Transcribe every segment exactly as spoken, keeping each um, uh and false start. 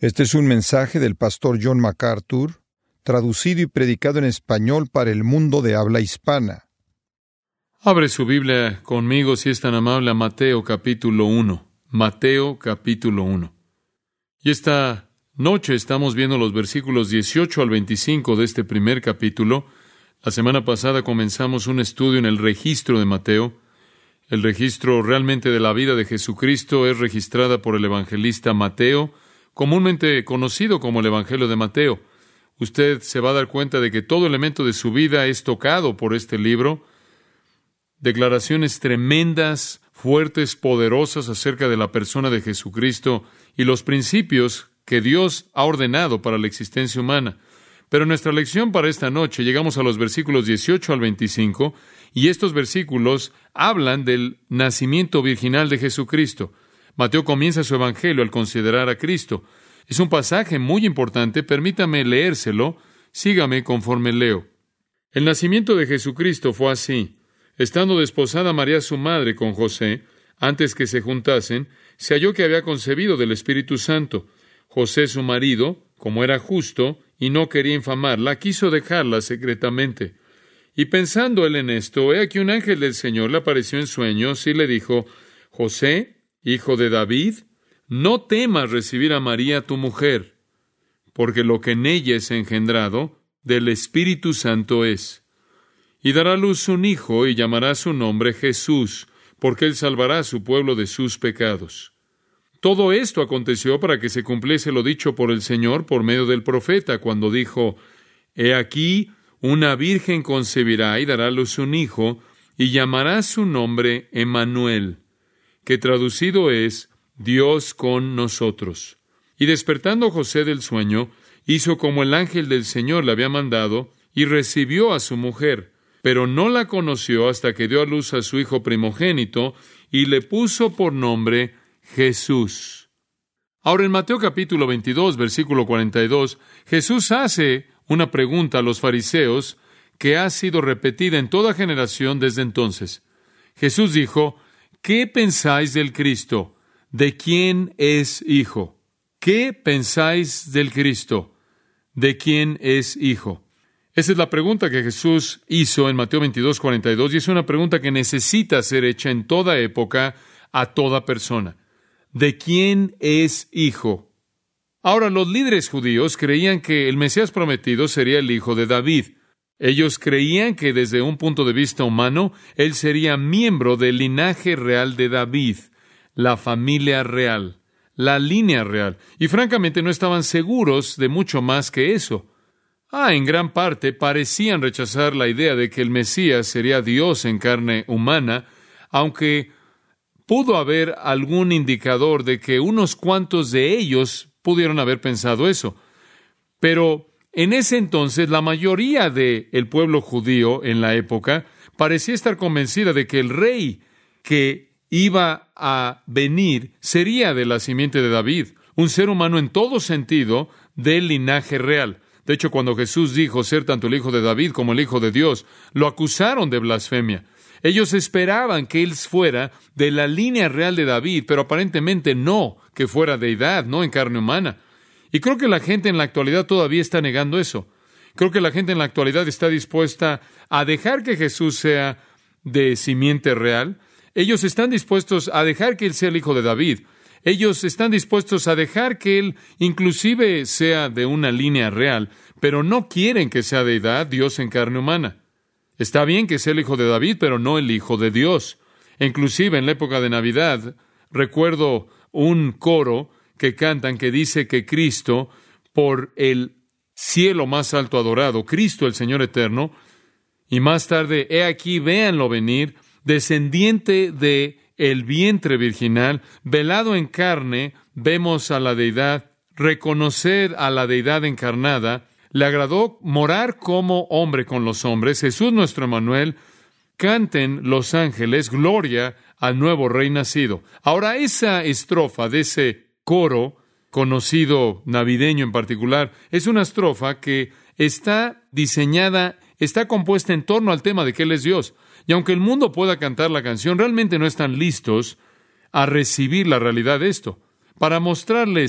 Este es un mensaje del pastor John MacArthur, traducido y predicado en español para el mundo de habla hispana. Abre su Biblia conmigo, si es tan amable, a Mateo capítulo uno. Mateo capítulo uno. Y esta noche estamos viendo los versículos dieciocho al veinticinco de este primer capítulo. La semana pasada comenzamos un estudio en el registro de Mateo. El registro realmente de la vida de Jesucristo es registrada por el evangelista Mateo, comúnmente conocido como el Evangelio de Mateo. Usted se va a dar cuenta de que todo elemento de su vida es tocado por este libro. Declaraciones tremendas, fuertes, poderosas acerca de la persona de Jesucristo y los principios que Dios ha ordenado para la existencia humana. Pero en nuestra lección para esta noche llegamos a los versículos dieciocho al veinticinco, y estos versículos hablan del nacimiento virginal de Jesucristo. Mateo comienza su evangelio al considerar a Cristo. Es un pasaje muy importante, permítame leérselo, sígame conforme leo. El nacimiento de Jesucristo fue así. Estando desposada María su madre con José, antes que se juntasen, se halló que había concebido del Espíritu Santo. José su marido, como era justo y no quería infamarla, quiso dejarla secretamente. Y pensando él en esto, he aquí un ángel del Señor le apareció en sueños y le dijo: José, hijo de David, no temas recibir a María tu mujer, porque lo que en ella es engendrado del Espíritu Santo es. Y dará a luz un hijo y llamará su nombre Jesús, porque él salvará a su pueblo de sus pecados. Todo esto aconteció para que se cumpliese lo dicho por el Señor por medio del profeta, cuando dijo: He aquí, una virgen concebirá y dará a luz un hijo, y llamará su nombre Emmanuel, que traducido es Dios con nosotros. Y despertando José del sueño, hizo como el ángel del Señor le había mandado, y recibió a su mujer, pero no la conoció hasta que dio a luz a su hijo primogénito, y le puso por nombre Jesús. Ahora en Mateo capítulo veintidós, versículo cuarenta y dos, Jesús hace una pregunta a los fariseos que ha sido repetida en toda generación desde entonces. Jesús dijo: ¿Qué pensáis del Cristo? ¿De quién es hijo? ¿Qué pensáis del Cristo? ¿De quién es hijo? Esa es la pregunta que Jesús hizo en Mateo veintidós, cuarenta y dos, y es una pregunta que necesita ser hecha en toda época a toda persona. ¿De quién es hijo? Ahora, los líderes judíos creían que el Mesías prometido sería el hijo de David. Ellos creían que desde un punto de vista humano, él sería miembro del linaje real de David, la familia real, la línea real. Y francamente no estaban seguros de mucho más que eso. Ah, en gran parte parecían rechazar la idea de que el Mesías sería Dios en carne humana, aunque pudo haber algún indicador de que unos cuantos de ellos pudieron haber pensado eso. Pero en ese entonces, la mayoría del pueblo judío en la época parecía estar convencida de que el rey que iba a venir sería de la simiente de David, un ser humano en todo sentido del linaje real. De hecho, cuando Jesús dijo ser tanto el hijo de David como el hijo de Dios, lo acusaron de blasfemia. Ellos esperaban que él fuera de la línea real de David, pero aparentemente no, que fuera deidad, no en carne humana. Y creo que la gente en la actualidad todavía está negando eso. Creo que la gente en la actualidad está dispuesta a dejar que Jesús sea de simiente real. Ellos están dispuestos a dejar que él sea el hijo de David. Ellos están dispuestos a dejar que él inclusive sea de una línea real, pero no quieren que sea deidad, Dios en carne humana. Está bien que sea el hijo de David, pero no el hijo de Dios. Inclusive en la época de Navidad, recuerdo un coro que cantan que dice que Cristo, por el cielo más alto adorado, Cristo el Señor eterno, y más tarde, he aquí, véanlo venir, descendiente de el vientre virginal, velado en carne, vemos a la deidad, reconocer a la deidad encarnada. Le agradó morar como hombre con los hombres. Jesús nuestro Emmanuel, canten los ángeles, gloria al nuevo rey nacido. Ahora, esa estrofa de ese coro, conocido navideño en particular, es una estrofa que está diseñada, está compuesta en torno al tema de que Él es Dios. Y aunque el mundo pueda cantar la canción, realmente no están listos a recibir la realidad de esto. Para mostrarles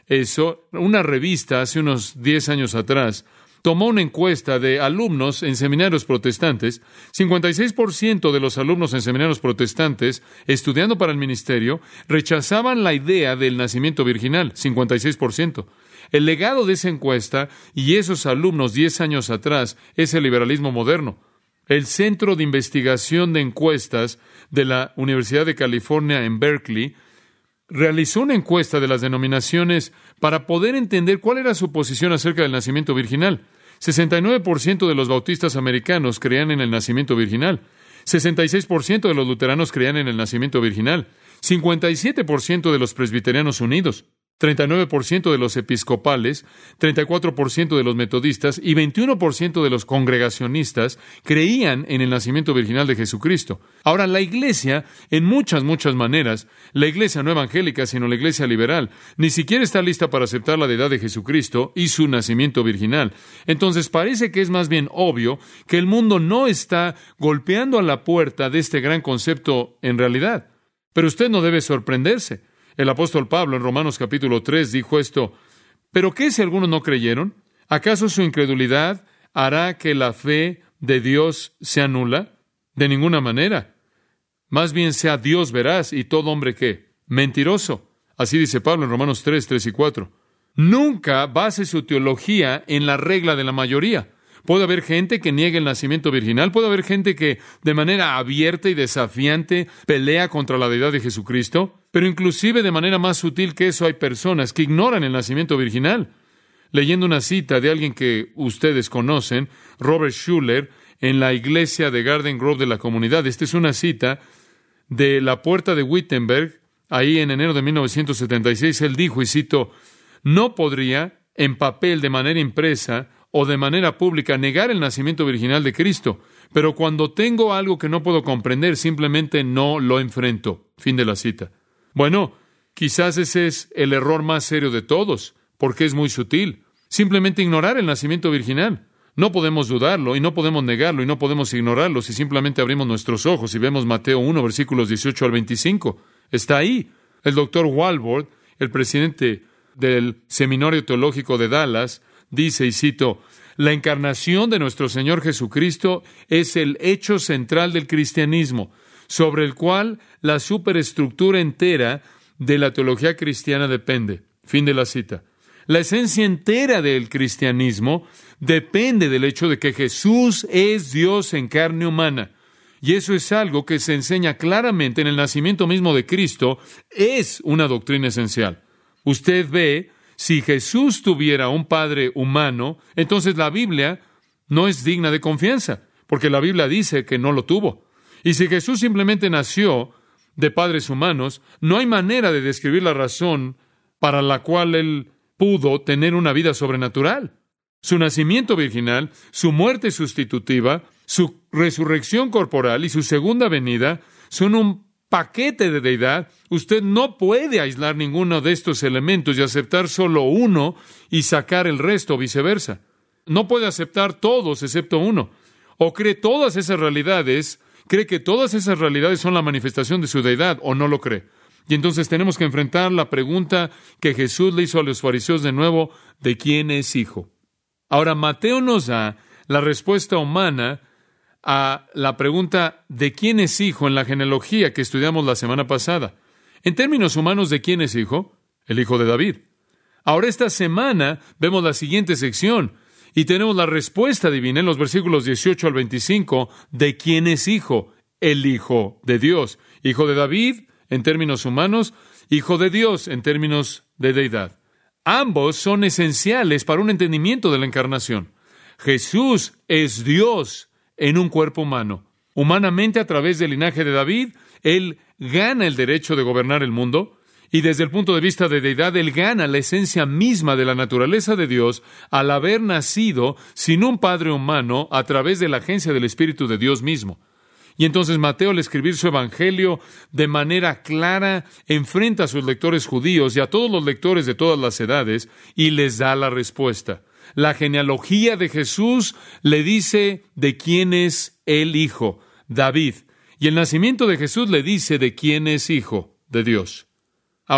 eso, una revista hace unos diez años atrás tomó una encuesta de alumnos en seminarios protestantes. cincuenta y seis por ciento de los alumnos en seminarios protestantes, estudiando para el ministerio, rechazaban la idea del nacimiento virginal, cincuenta y seis por ciento. El legado de esa encuesta y esos alumnos diez años atrás es el liberalismo moderno. El Centro de Investigación de Encuestas de la Universidad de California en Berkeley realizó una encuesta de las denominaciones para poder entender cuál era su posición acerca del nacimiento virginal. sesenta y nueve por ciento de los bautistas americanos creían en el nacimiento virginal. sesenta y seis por ciento de los luteranos creían en el nacimiento virginal. cincuenta y siete por ciento de los presbiterianos unidos. treinta y nueve por ciento de los episcopales, treinta y cuatro por ciento de los metodistas y veintiuno por ciento de los congregacionistas creían en el nacimiento virginal de Jesucristo. Ahora, la iglesia, en muchas, muchas maneras, la iglesia no evangélica, sino la iglesia liberal, ni siquiera está lista para aceptar la deidad de Jesucristo y su nacimiento virginal. Entonces, parece que es más bien obvio que el mundo no está golpeando a la puerta de este gran concepto en realidad. Pero usted no debe sorprenderse. El apóstol Pablo en Romanos capítulo tres dijo esto: ¿pero qué si algunos no creyeron? ¿Acaso su incredulidad hará que la fe de Dios sea nula? De ninguna manera. Más bien sea Dios veraz y todo hombre ¿qué? Mentiroso. Así dice Pablo en Romanos tres, tres y cuatro. Nunca base su teología en la regla de la mayoría. Puede haber gente que niegue el nacimiento virginal, puede haber gente que de manera abierta y desafiante pelea contra la deidad de Jesucristo, pero inclusive de manera más sutil que eso hay personas que ignoran el nacimiento virginal. Leyendo una cita de alguien que ustedes conocen, Robert Schuller, en la iglesia de Garden Grove de la comunidad. Esta es una cita de la puerta de Wittenberg, ahí en enero de mil novecientos setenta y seis. Él dijo, y cito, no podría, en papel de manera impresa, o de manera pública negar el nacimiento virginal de Cristo, pero cuando tengo algo que no puedo comprender, simplemente no lo enfrento. Fin de la cita. Bueno, quizás ese es el error más serio de todos, porque es muy sutil. Simplemente ignorar el nacimiento virginal. No podemos dudarlo, y no podemos negarlo, y no podemos ignorarlo si simplemente abrimos nuestros ojos y vemos Mateo uno, versículos dieciocho al veinticinco. Está ahí. El doctor Walvoord, el presidente del Seminario Teológico de Dallas, dice, y cito, la encarnación de nuestro Señor Jesucristo es el hecho central del cristianismo, sobre el cual la superestructura entera de la teología cristiana depende. Fin de la cita. La esencia entera del cristianismo depende del hecho de que Jesús es Dios en carne humana. Y eso es algo que se enseña claramente en el nacimiento mismo de Cristo. Es una doctrina esencial. Usted ve, si Jesús tuviera un padre humano, entonces la Biblia no es digna de confianza, porque la Biblia dice que no lo tuvo. Y si Jesús simplemente nació de padres humanos, no hay manera de describir la razón para la cual Él pudo tener una vida sobrenatural. Su nacimiento virginal, su muerte sustitutiva, su resurrección corporal y su segunda venida son un paquete de deidad. Usted no puede aislar ninguno de estos elementos y aceptar solo uno y sacar el resto, o viceversa. No puede aceptar todos excepto uno. O cree todas esas realidades, cree que todas esas realidades son la manifestación de su deidad, o no lo cree. Y entonces tenemos que enfrentar la pregunta que Jesús le hizo a los fariseos de nuevo, ¿de quién es hijo? Ahora, Mateo nos da la respuesta humana a la pregunta ¿de quién es hijo? En la genealogía que estudiamos la semana pasada. En términos humanos, ¿de quién es hijo? El hijo de David. Ahora esta semana vemos la siguiente sección y tenemos la respuesta divina en los versículos dieciocho al veinticinco. ¿De quién es hijo? El hijo de Dios. Hijo de David en términos humanos, hijo de Dios en términos de deidad. Ambos son esenciales para un entendimiento de la encarnación. Jesús es Dios en un cuerpo humano. Humanamente, a través del linaje de David, Él gana el derecho de gobernar el mundo, y desde el punto de vista de deidad, Él gana la esencia misma de la naturaleza de Dios al haber nacido sin un padre humano a través de la agencia del Espíritu de Dios mismo. Y entonces Mateo, al escribir su evangelio de manera clara, enfrenta a sus lectores judíos y a todos los lectores de todas las edades y les da la respuesta. La genealogía de Jesús le dice de quién es el hijo, David. Y el nacimiento de Jesús le dice de quién es hijo de Dios. Ahora,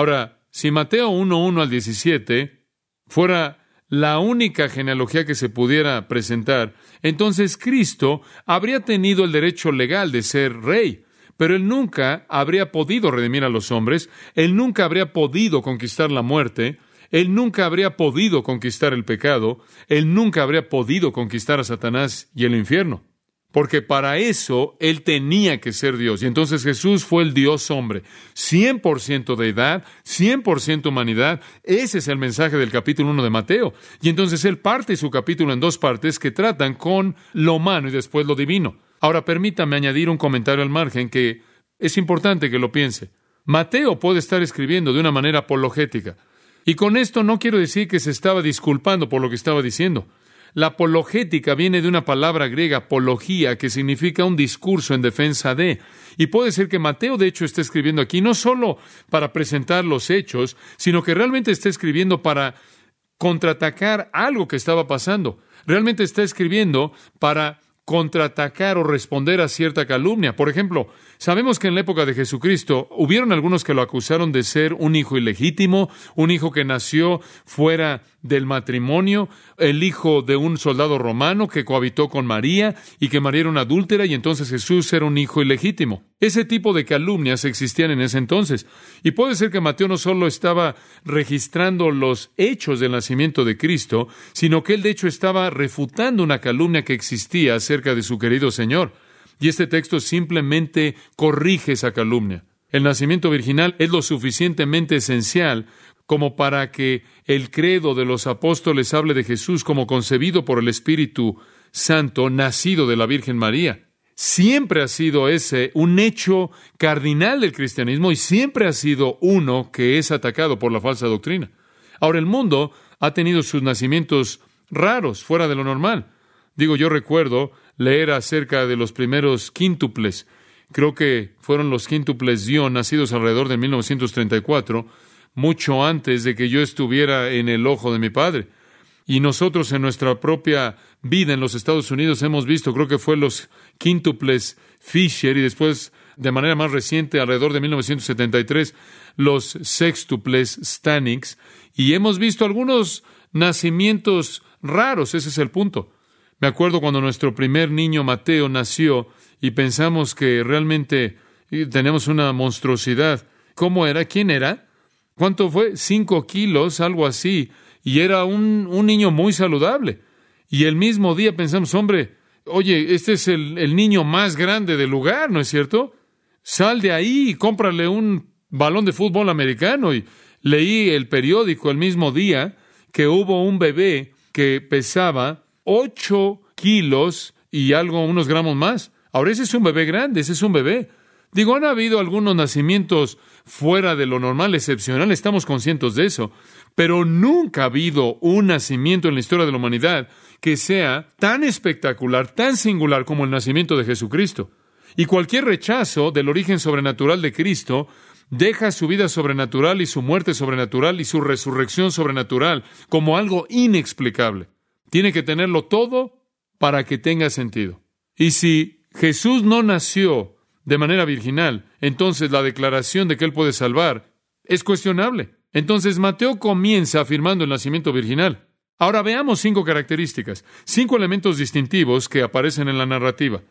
si Mateo uno, uno al diecisiete fuera la única genealogía que se pudiera presentar, entonces Cristo habría tenido el derecho legal de ser rey, pero Él nunca habría podido redimir a los hombres, Él nunca habría podido conquistar la muerte, Él nunca habría podido conquistar el pecado, Él nunca habría podido conquistar a Satanás y el infierno. Porque para eso Él tenía que ser Dios. Y entonces Jesús fue el Dios hombre. cien por ciento deidad, cien por ciento humanidad. Ese es el mensaje del capítulo uno de Mateo. Y entonces Él parte su capítulo en dos partes que tratan con lo humano y después lo divino. Ahora permítame añadir un comentario al margen que es importante que lo piense. Mateo puede estar escribiendo de una manera apologética. Y con esto no quiero decir que se estaba disculpando por lo que estaba diciendo. La apologética viene de una palabra griega, apología, que significa un discurso en defensa de. Y puede ser que Mateo, de hecho, esté escribiendo aquí no solo para presentar los hechos, sino que realmente está escribiendo para contraatacar algo que estaba pasando. Realmente está escribiendo para contraatacar o responder a cierta calumnia. Por ejemplo, sabemos que en la época de Jesucristo hubieron algunos que lo acusaron de ser un hijo ilegítimo, un hijo que nació fuera del matrimonio, el hijo de un soldado romano que cohabitó con María y que María era una adúltera y entonces Jesús era un hijo ilegítimo. Ese tipo de calumnias existían en ese entonces. Y puede ser que Mateo no solo estaba registrando los hechos del nacimiento de Cristo, sino que él de hecho estaba refutando una calumnia que existía acerca de su querido Señor. Y este texto simplemente corrige esa calumnia. El nacimiento virginal es lo suficientemente esencial como para que el credo de los apóstoles hable de Jesús como concebido por el Espíritu Santo, nacido de la Virgen María. Siempre ha sido ese un hecho cardinal del cristianismo y siempre ha sido uno que es atacado por la falsa doctrina. Ahora, el mundo ha tenido sus nacimientos raros, fuera de lo normal. Digo, yo recuerdo leer acerca de los primeros quíntuples. Creo que fueron los quíntuples Dion, nacidos alrededor de mil novecientos treinta y cuatro, mucho antes de que yo estuviera en el ojo de mi padre. Y nosotros en nuestra propia vida en los Estados Unidos hemos visto, creo que fue los quíntuples Fisher y después, de manera más reciente, alrededor de mil novecientos setenta y tres, los sextuples Stanix. Y hemos visto algunos nacimientos raros, ese es el punto. Me acuerdo cuando nuestro primer niño Mateo nació y pensamos que realmente tenemos una monstruosidad. ¿Cómo era? ¿Quién era? ¿Cuánto fue? Cinco kilos, algo así. Y era un, un niño muy saludable. Y el mismo día pensamos, hombre, oye, este es el, el niño más grande del lugar, ¿no es cierto? Sal de ahí y cómprale un balón de fútbol americano. Y leí el periódico el mismo día que hubo un bebé que pesaba ocho kilos y algo, unos gramos más. Ahora ese es un bebé grande, ese es un bebé. Digo, han habido algunos nacimientos fuera de lo normal, excepcional, estamos conscientes de eso, pero nunca ha habido un nacimiento en la historia de la humanidad que sea tan espectacular, tan singular como el nacimiento de Jesucristo. Y cualquier rechazo del origen sobrenatural de Cristo deja su vida sobrenatural y su muerte sobrenatural y su resurrección sobrenatural como algo inexplicable. Tiene que tenerlo todo para que tenga sentido. Y si Jesús no nació de manera virginal, entonces la declaración de que Él puede salvar es cuestionable. Entonces Mateo comienza afirmando el nacimiento virginal. Ahora veamos cinco características, cinco elementos distintivos que aparecen en la narrativa.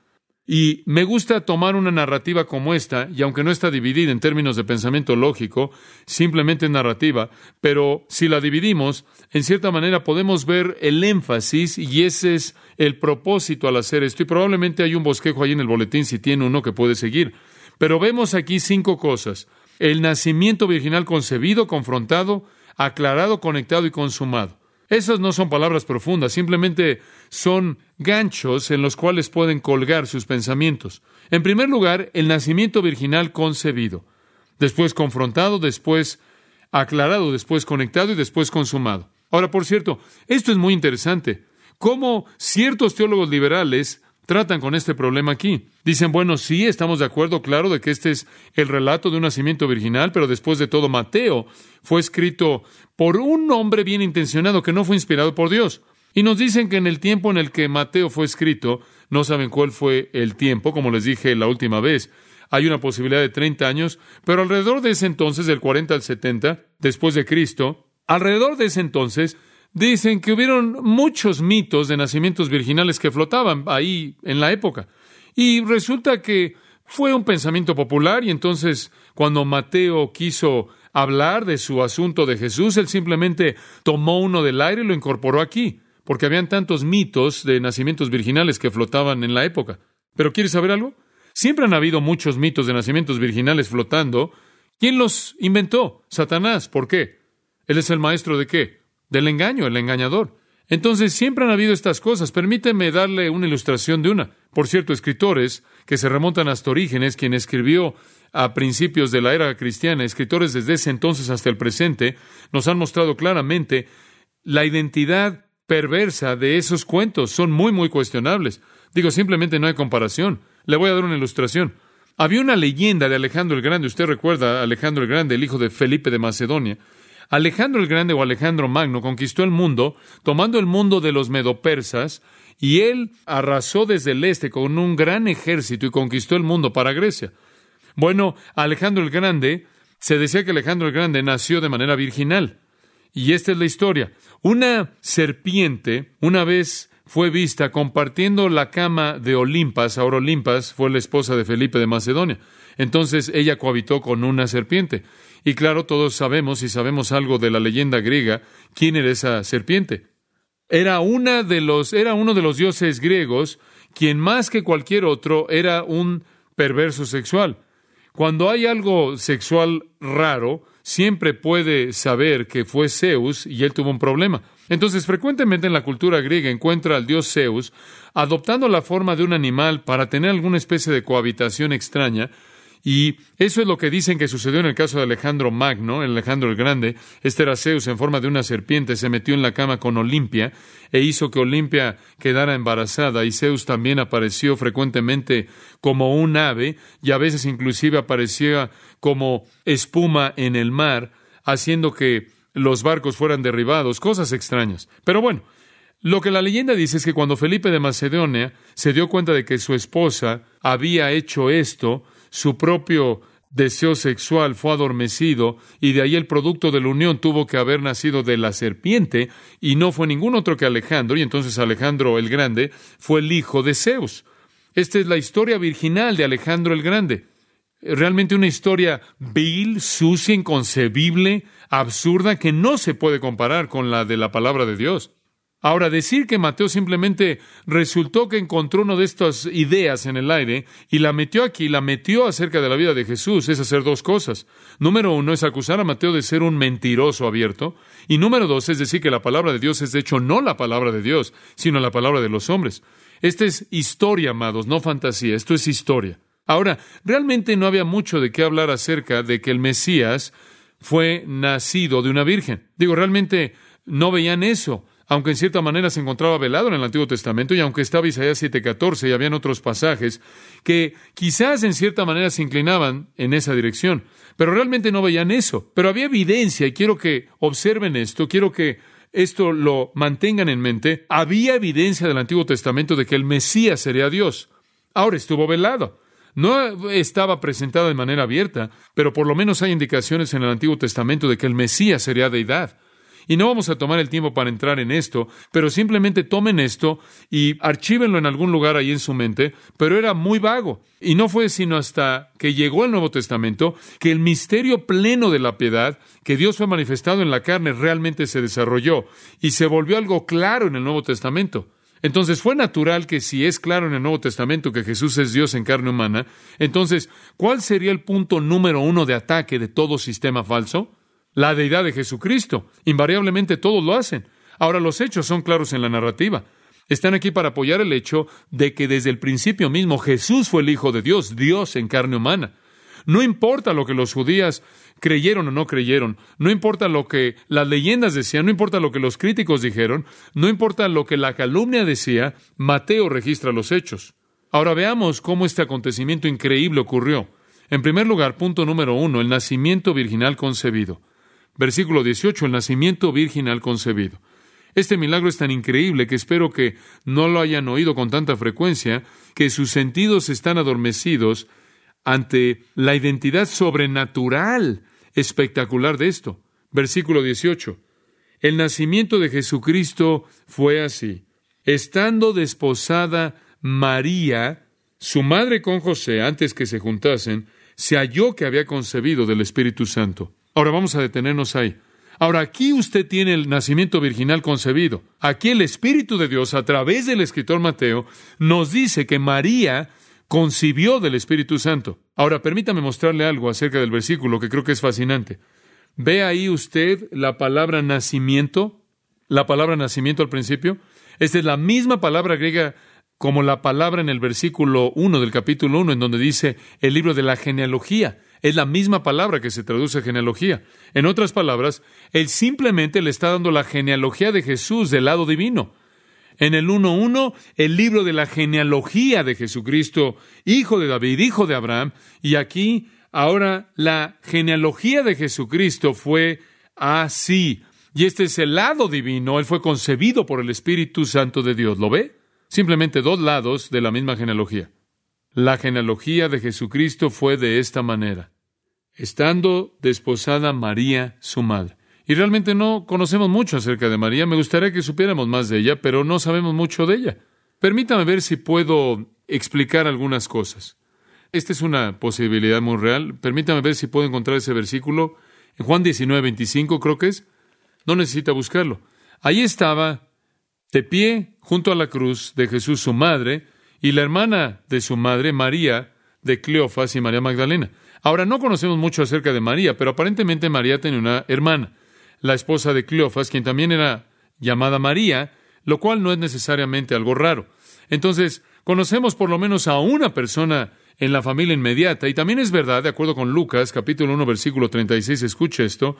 Y me gusta tomar una narrativa como esta, y aunque no está dividida en términos de pensamiento lógico, simplemente es narrativa, pero si la dividimos, en cierta manera podemos ver el énfasis, y ese es el propósito al hacer esto, y probablemente hay un bosquejo ahí en el boletín si tiene uno que puede seguir. Pero vemos aquí cinco cosas: el nacimiento virginal concebido, confrontado, aclarado, conectado y consumado. Esas no son palabras profundas, simplemente son ganchos en los cuales pueden colgar sus pensamientos. En primer lugar, el nacimiento virginal concebido, después confrontado, después aclarado, después conectado y después consumado. Ahora, por cierto, esto es muy interesante. Cómo ciertos teólogos liberales tratan con este problema aquí. Dicen, bueno, sí, estamos de acuerdo, claro, de que este es el relato de un nacimiento virginal, pero después de todo, Mateo fue escrito por un hombre bien intencionado que no fue inspirado por Dios. Y nos dicen que en el tiempo en el que Mateo fue escrito, no saben cuál fue el tiempo, como les dije la última vez. Hay una posibilidad de treinta años, pero alrededor de ese entonces, del cuarenta al setenta, después de Cristo, alrededor de ese entonces, dicen que hubieron muchos mitos de nacimientos virginales que flotaban ahí en la época. Y resulta que fue un pensamiento popular, y entonces cuando Mateo quiso hablar de su asunto de Jesús, él simplemente tomó uno del aire y lo incorporó aquí, porque habían tantos mitos de nacimientos virginales que flotaban en la época. ¿Pero quieres saber algo? Siempre han habido muchos mitos de nacimientos virginales flotando. ¿Quién los inventó? Satanás. ¿Por qué? ¿Él es el maestro de qué? Del engaño, el engañador. Entonces, siempre han habido estas cosas. Permíteme darle una ilustración de una. Por cierto, escritores que se remontan hasta Orígenes, quien escribió a principios de la era cristiana, escritores desde ese entonces hasta el presente, nos han mostrado claramente la identidad perversa de esos cuentos. Son muy, muy cuestionables. Digo, simplemente no hay comparación. Le voy a dar una ilustración. Había una leyenda de Alejandro el Grande. Usted recuerda a Alejandro el Grande, el hijo de Felipe de Macedonia. Alejandro el Grande o Alejandro Magno conquistó el mundo, tomando el mundo de los medopersas, y él arrasó desde el este con un gran ejército y conquistó el mundo para Grecia. Bueno, Alejandro el Grande, se decía que Alejandro el Grande nació de manera virginal. Y esta es la historia. Una serpiente una vez fue vista compartiendo la cama de Olimpas. Ahora Olimpas fue la esposa de Felipe de Macedonia. Entonces ella cohabitó con una serpiente. Y claro, todos sabemos, y sabemos algo de la leyenda griega, quién era esa serpiente. Era una de los, era uno de los dioses griegos, quien más que cualquier otro era un perverso sexual. Cuando hay algo sexual raro, siempre puede saber que fue Zeus y él tuvo un problema. Entonces, frecuentemente en la cultura griega encuentra al dios Zeus adoptando la forma de un animal para tener alguna especie de cohabitación extraña. Y eso es lo que dicen que sucedió en el caso de Alejandro Magno, Alejandro el Grande. Este era Zeus en forma de una serpiente, se metió en la cama con Olimpia e hizo que Olimpia quedara embarazada, y Zeus también apareció frecuentemente como un ave, y a veces inclusive aparecía como espuma en el mar, haciendo que los barcos fueran derribados, cosas extrañas. Pero bueno, lo que la leyenda dice es que cuando Felipe de Macedonia se dio cuenta de que su esposa había hecho esto, su propio deseo sexual fue adormecido, y de ahí el producto de la unión tuvo que haber nacido de la serpiente, y no fue ningún otro que Alejandro, y entonces Alejandro el Grande fue el hijo de Zeus. Esta es la historia virginal de Alejandro el Grande. Realmente una historia vil, sucia, inconcebible, absurda, que no se puede comparar con la de la palabra de Dios. Ahora, decir que Mateo simplemente resultó que encontró una de estas ideas en el aire y la metió aquí, la metió acerca de la vida de Jesús, es hacer dos cosas. Número uno es acusar a Mateo de ser un mentiroso abierto, y número dos es decir que la palabra de Dios es de hecho no la palabra de Dios, sino la palabra de los hombres. Esta es historia, amados, no fantasía, esto es historia. Ahora, realmente no había mucho de qué hablar acerca de que el Mesías fue nacido de una virgen. Digo, realmente no veían eso, aunque en cierta manera se encontraba velado en el Antiguo Testamento, y aunque estaba Isaías siete catorce y habían otros pasajes que quizás en cierta manera se inclinaban en esa dirección, pero realmente no veían eso. Pero había evidencia, y quiero que observen esto, quiero que esto lo mantengan en mente. Había evidencia del Antiguo Testamento de que el Mesías sería Dios. Ahora estuvo velado. No estaba presentado de manera abierta, pero por lo menos hay indicaciones en el Antiguo Testamento de que el Mesías sería deidad. Y no vamos a tomar el tiempo para entrar en esto, pero simplemente tomen esto y archívenlo en algún lugar ahí en su mente, pero era muy vago. Y no fue sino hasta que llegó el Nuevo Testamento que el misterio pleno de la piedad, que Dios fue manifestado en la carne, realmente se desarrolló y se volvió algo claro en el Nuevo Testamento. Entonces fue natural que si es claro en el Nuevo Testamento que Jesús es Dios en carne humana, entonces, ¿cuál sería el punto número uno de ataque de todo sistema falso? La deidad de Jesucristo. Invariablemente todos lo hacen. Ahora, los hechos son claros en la narrativa. Están aquí para apoyar el hecho de que desde el principio mismo Jesús fue el Hijo de Dios, Dios en carne humana. No importa lo que los judíos creyeron o no creyeron, no importa lo que las leyendas decían, no importa lo que los críticos dijeron, no importa lo que la calumnia decía, Mateo registra los hechos. Ahora veamos cómo este acontecimiento increíble ocurrió. En primer lugar, punto número uno, el nacimiento virginal concebido. Versículo dieciocho, el nacimiento virginal concebido. Este milagro es tan increíble que espero que no lo hayan oído con tanta frecuencia, que sus sentidos están adormecidos ante la identidad sobrenatural, espectacular de esto. Versículo dieciocho. El nacimiento de Jesucristo fue así. Estando desposada María, su madre con José, antes que se juntasen, se halló que había concebido del Espíritu Santo. Ahora vamos a detenernos ahí. Ahora aquí usted tiene el nacimiento virginal concebido. Aquí el Espíritu de Dios, a través del escritor Mateo, nos dice que María concibió del Espíritu Santo. Ahora permítame mostrarle algo acerca del versículo que creo que es fascinante. ¿Ve ahí usted la palabra nacimiento? La palabra nacimiento al principio. Esta es la misma palabra griega como la palabra en el versículo uno del capítulo uno, en donde dice el libro de la genealogía. Es la misma palabra que se traduce genealogía. En otras palabras, él simplemente le está dando la genealogía de Jesús del lado divino. En el uno uno, el libro de la genealogía de Jesucristo, hijo de David, hijo de Abraham, y aquí, ahora, la genealogía de Jesucristo fue así. Y este es el lado divino. Él fue concebido por el Espíritu Santo de Dios. ¿Lo ve? Simplemente dos lados de la misma genealogía. La genealogía de Jesucristo fue de esta manera. Estando desposada María, su madre. Y realmente no conocemos mucho acerca de María. Me gustaría que supiéramos más de ella, pero no sabemos mucho de ella. Permítame ver si puedo explicar algunas cosas. Esta es una posibilidad muy real. Permítame ver si puedo encontrar ese versículo. En Juan diecinueve veinticinco, creo que es. No necesita buscarlo. Ahí estaba, de pie, junto a la cruz de Jesús, su madre, y la hermana de su madre, María de Cleofas y María Magdalena. Ahora, no conocemos mucho acerca de María, pero aparentemente María tenía una hermana, la esposa de Cleofas, quien también era llamada María, lo cual no es necesariamente algo raro. Entonces, conocemos por lo menos a una persona en la familia inmediata, y también es verdad, de acuerdo con Lucas, capítulo uno, versículo treinta y seis, escuche esto,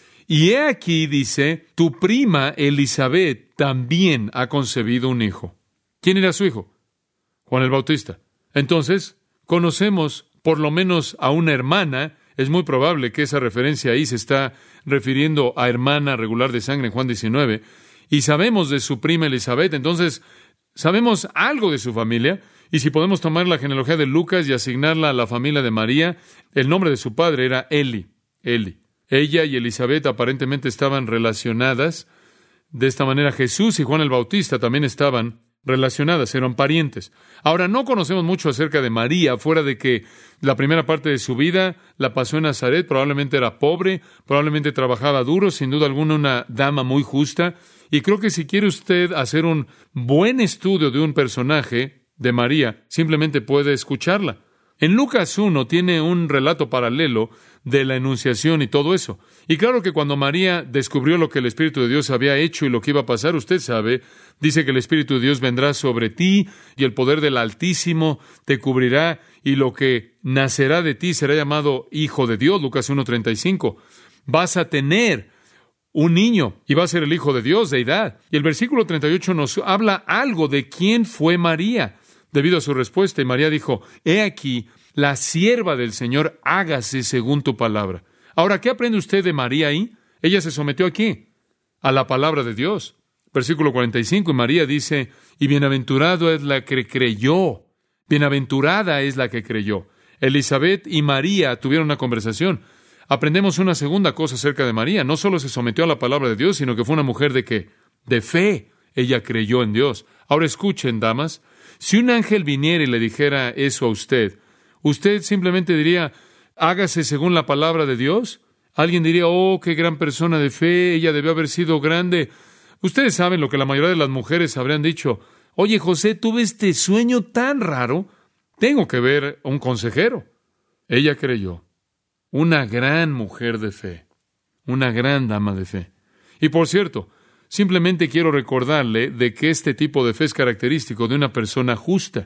y he aquí, dice, tu prima Elizabeth también ha concebido un hijo. ¿Quién era su hijo? Juan el Bautista. Entonces, conocemos por lo menos a una hermana. Es muy probable que esa referencia ahí se está refiriendo a hermana regular de sangre en Juan diecinueve. Y sabemos de su prima Elizabeth. Entonces, sabemos algo de su familia. Y si podemos tomar la genealogía de Lucas y asignarla a la familia de María, el nombre de su padre era Eli. Eli. Ella y Elizabeth aparentemente estaban relacionadas. De esta manera, Jesús y Juan el Bautista también estaban relacionadas, eran parientes. Ahora, no conocemos mucho acerca de María, fuera de que la primera parte de su vida la pasó en Nazaret. Probablemente era pobre, probablemente trabajaba duro, sin duda alguna una dama muy justa. Y creo que si quiere usted hacer un buen estudio de un personaje de María, simplemente puede escucharla. En Lucas uno tiene un relato paralelo de la Anunciación y todo eso. Y claro que cuando María descubrió lo que el Espíritu de Dios había hecho y lo que iba a pasar, usted sabe, dice que el Espíritu de Dios vendrá sobre ti y el poder del Altísimo te cubrirá y lo que nacerá de ti será llamado Hijo de Dios, Lucas uno treinta y cinco. Vas a tener un niño y va a ser el Hijo de Dios, deidad. Y el versículo treinta y ocho nos habla algo de quién fue María. Debido a su respuesta, y María dijo, he aquí, la sierva del Señor, hágase según tu palabra. Ahora, ¿qué aprende usted de María ahí? Ella se sometió aquí, a la palabra de Dios. Versículo cuarenta y cinco, y María dice, y bienaventurado es la que creyó. Bienaventurada es la que creyó. Elizabeth y María tuvieron una conversación. Aprendemos una segunda cosa acerca de María. No solo se sometió a la palabra de Dios, sino que fue una mujer de ¿qué? De fe. Ella creyó en Dios. Ahora escuchen, damas. Si un ángel viniera y le dijera eso a usted, ¿usted simplemente diría, hágase según la palabra de Dios? Alguien diría, oh, qué gran persona de fe, ella debió haber sido grande. Ustedes saben lo que la mayoría de las mujeres habrían dicho. Oye, José, tuve este sueño tan raro, tengo que ver a un consejero. Ella creyó. Una gran mujer de fe. Una gran dama de fe. Y por cierto, simplemente quiero recordarle de que este tipo de fe es característico de una persona justa.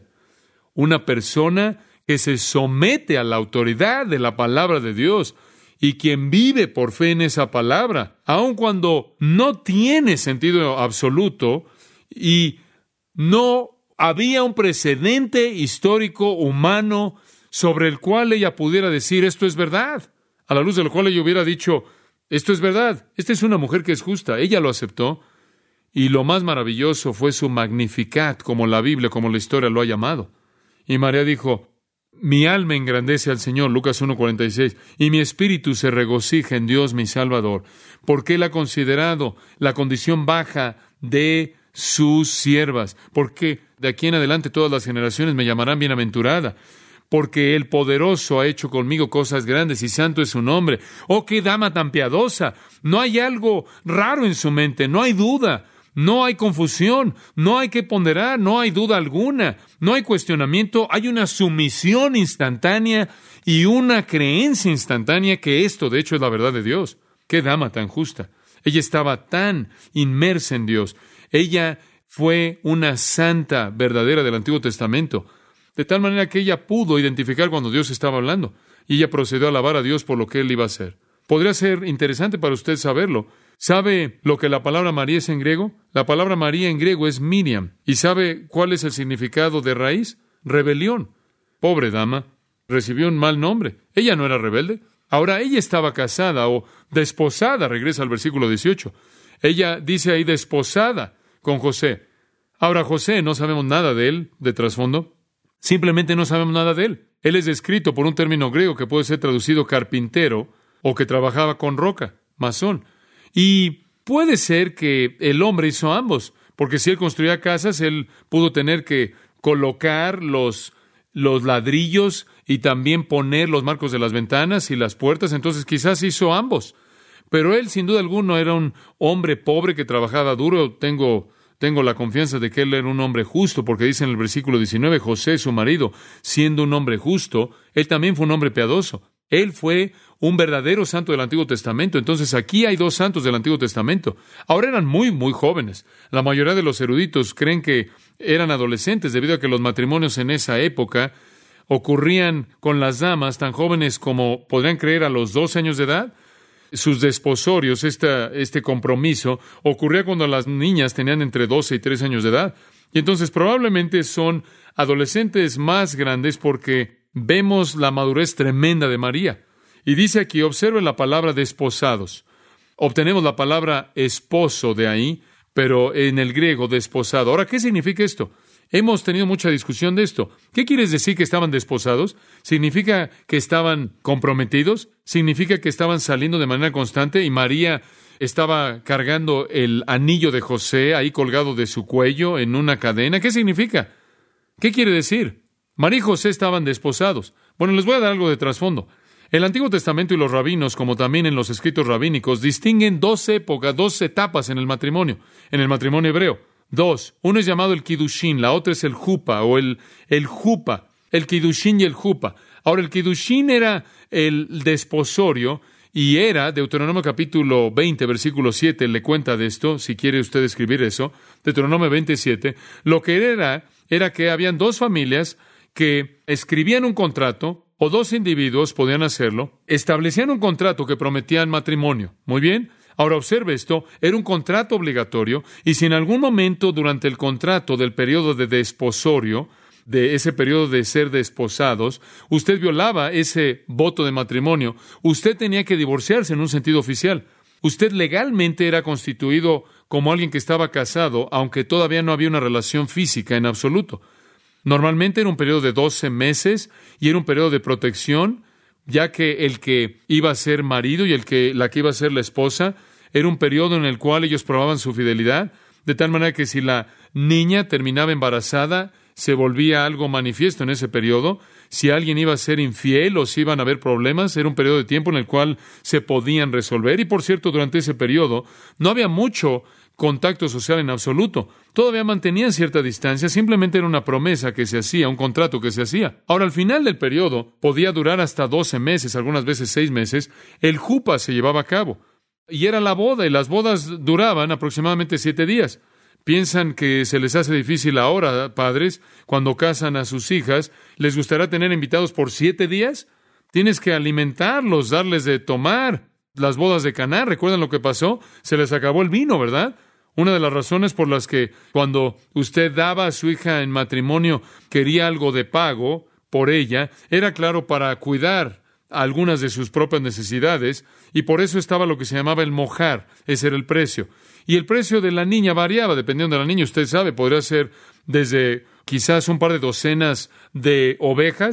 Una persona que se somete a la autoridad de la palabra de Dios y quien vive por fe en esa palabra, aun cuando no tiene sentido absoluto y no había un precedente histórico humano sobre el cual ella pudiera decir esto es verdad, a la luz de lo cual ella hubiera dicho esto es verdad, esta es una mujer que es justa. Ella lo aceptó y lo más maravilloso fue su Magnificat, como la Biblia, como la historia lo ha llamado. Y María dijo, Mi alma engrandece al Señor, Lucas uno cuarenta y seis, y mi espíritu se regocija en Dios mi Salvador, porque Él ha considerado la condición baja de sus siervas, porque de aquí en adelante todas las generaciones me llamarán bienaventurada, porque el poderoso ha hecho conmigo cosas grandes y santo es su nombre. ¡Oh, qué dama tan piadosa! No hay algo raro en su mente, no hay duda. No hay confusión, no hay que ponderar, no hay duda alguna, no hay cuestionamiento, hay una sumisión instantánea y una creencia instantánea que esto, de hecho, es la verdad de Dios. ¡Qué dama tan justa! Ella estaba tan inmersa en Dios. Ella fue una santa verdadera del Antiguo Testamento, de tal manera que ella pudo identificar cuando Dios estaba hablando, y ella procedió a alabar a Dios por lo que Él iba a hacer. Podría ser interesante para usted saberlo. ¿Sabe lo que la palabra María es en griego? La palabra María en griego es Miriam. ¿Y sabe cuál es el significado de raíz? Rebelión. Pobre dama, recibió un mal nombre. Ella no era rebelde. Ahora, ella estaba casada o desposada, regresa al versículo dieciocho. Ella dice ahí desposada con José. Ahora, José, no sabemos nada de él, de trasfondo. Simplemente no sabemos nada de él. Él es descrito por un término griego que puede ser traducido carpintero o que trabajaba con roca, masón. Y puede ser que el hombre hizo ambos, porque si él construía casas, él pudo tener que colocar los, los ladrillos y también poner los marcos de las ventanas y las puertas, entonces quizás hizo ambos. Pero él, sin duda alguna, era un hombre pobre que trabajaba duro. Tengo, tengo la confianza de que él era un hombre justo, porque dice en el versículo diecinueve, José, su marido, siendo un hombre justo, él también fue un hombre piadoso. Él fue un verdadero santo del Antiguo Testamento. Entonces aquí hay dos santos del Antiguo Testamento. Ahora eran muy, muy jóvenes. La mayoría de los eruditos creen que eran adolescentes debido a que los matrimonios en esa época ocurrían con las damas tan jóvenes como podrían creer a los doce años de edad. Sus desposorios, esta, este compromiso, ocurría cuando las niñas tenían entre doce y trece años de edad. Y entonces probablemente son adolescentes más grandes porque vemos la madurez tremenda de María. Y dice aquí, observen la palabra desposados. Obtenemos la palabra esposo de ahí, pero en el griego desposado. Ahora, ¿qué significa esto? Hemos tenido mucha discusión de esto. ¿Qué quieres decir que estaban desposados? ¿Significa que estaban comprometidos? ¿Significa que estaban saliendo de manera constante y María estaba cargando el anillo de José ahí colgado de su cuello en una cadena? ¿Qué significa? ¿Qué quiere decir? María y José estaban desposados. Bueno, les voy a dar algo de trasfondo. El Antiguo Testamento y los rabinos, como también en los escritos rabínicos, distinguen dos épocas, dos etapas en el matrimonio, en el matrimonio hebreo. Dos. Uno es llamado el Kiddushin, la otra es el Jupa o el, el Jupa. El Kiddushin y el Jupa. Ahora, el Kiddushin era el desposorio y era, Deuteronomio capítulo veinte, versículo siete, le cuenta de esto, si quiere usted escribir eso, Deuteronomio veintisiete, lo que era, era que habían dos familias que escribían un contrato, o dos individuos podían hacerlo, establecían un contrato que prometían matrimonio. Muy bien. Ahora observe esto, era un contrato obligatorio, y si en algún momento durante el contrato del periodo de desposorio, de ese periodo de ser desposados, usted violaba ese voto de matrimonio, usted tenía que divorciarse en un sentido oficial. Usted legalmente era constituido como alguien que estaba casado, aunque todavía no había una relación física en absoluto. Normalmente era un periodo de doce meses y era un periodo de protección, ya que el que iba a ser marido y el que la que iba a ser la esposa era un periodo en el cual ellos probaban su fidelidad, de tal manera que si la niña terminaba embarazada, se volvía algo manifiesto en ese periodo. Si alguien iba a ser infiel o si iban a haber problemas, era un periodo de tiempo en el cual se podían resolver. Y por cierto, durante ese periodo no había mucho contacto social en absoluto. Todavía mantenían cierta distancia, simplemente era una promesa que se hacía, un contrato que se hacía. Ahora, al final del periodo, podía durar hasta doce meses, algunas veces seis meses, el jupa se llevaba a cabo. Y era la boda, y las bodas duraban aproximadamente siete días. ¿Piensan que se les hace difícil ahora, padres, cuando casan a sus hijas? ¿Les gustará tener invitados por siete días? Tienes que alimentarlos, darles de tomar. Las bodas de Caná, ¿recuerdan lo que pasó? Se les acabó el vino, ¿verdad? Una de las razones por las que cuando usted daba a su hija en matrimonio quería algo de pago por ella, era claro para cuidar algunas de sus propias necesidades, y por eso estaba lo que se llamaba el mojar, ese era el precio. Y el precio de la niña variaba, dependiendo de la niña, usted sabe, podría ser desde quizás un par de docenas de ovejas,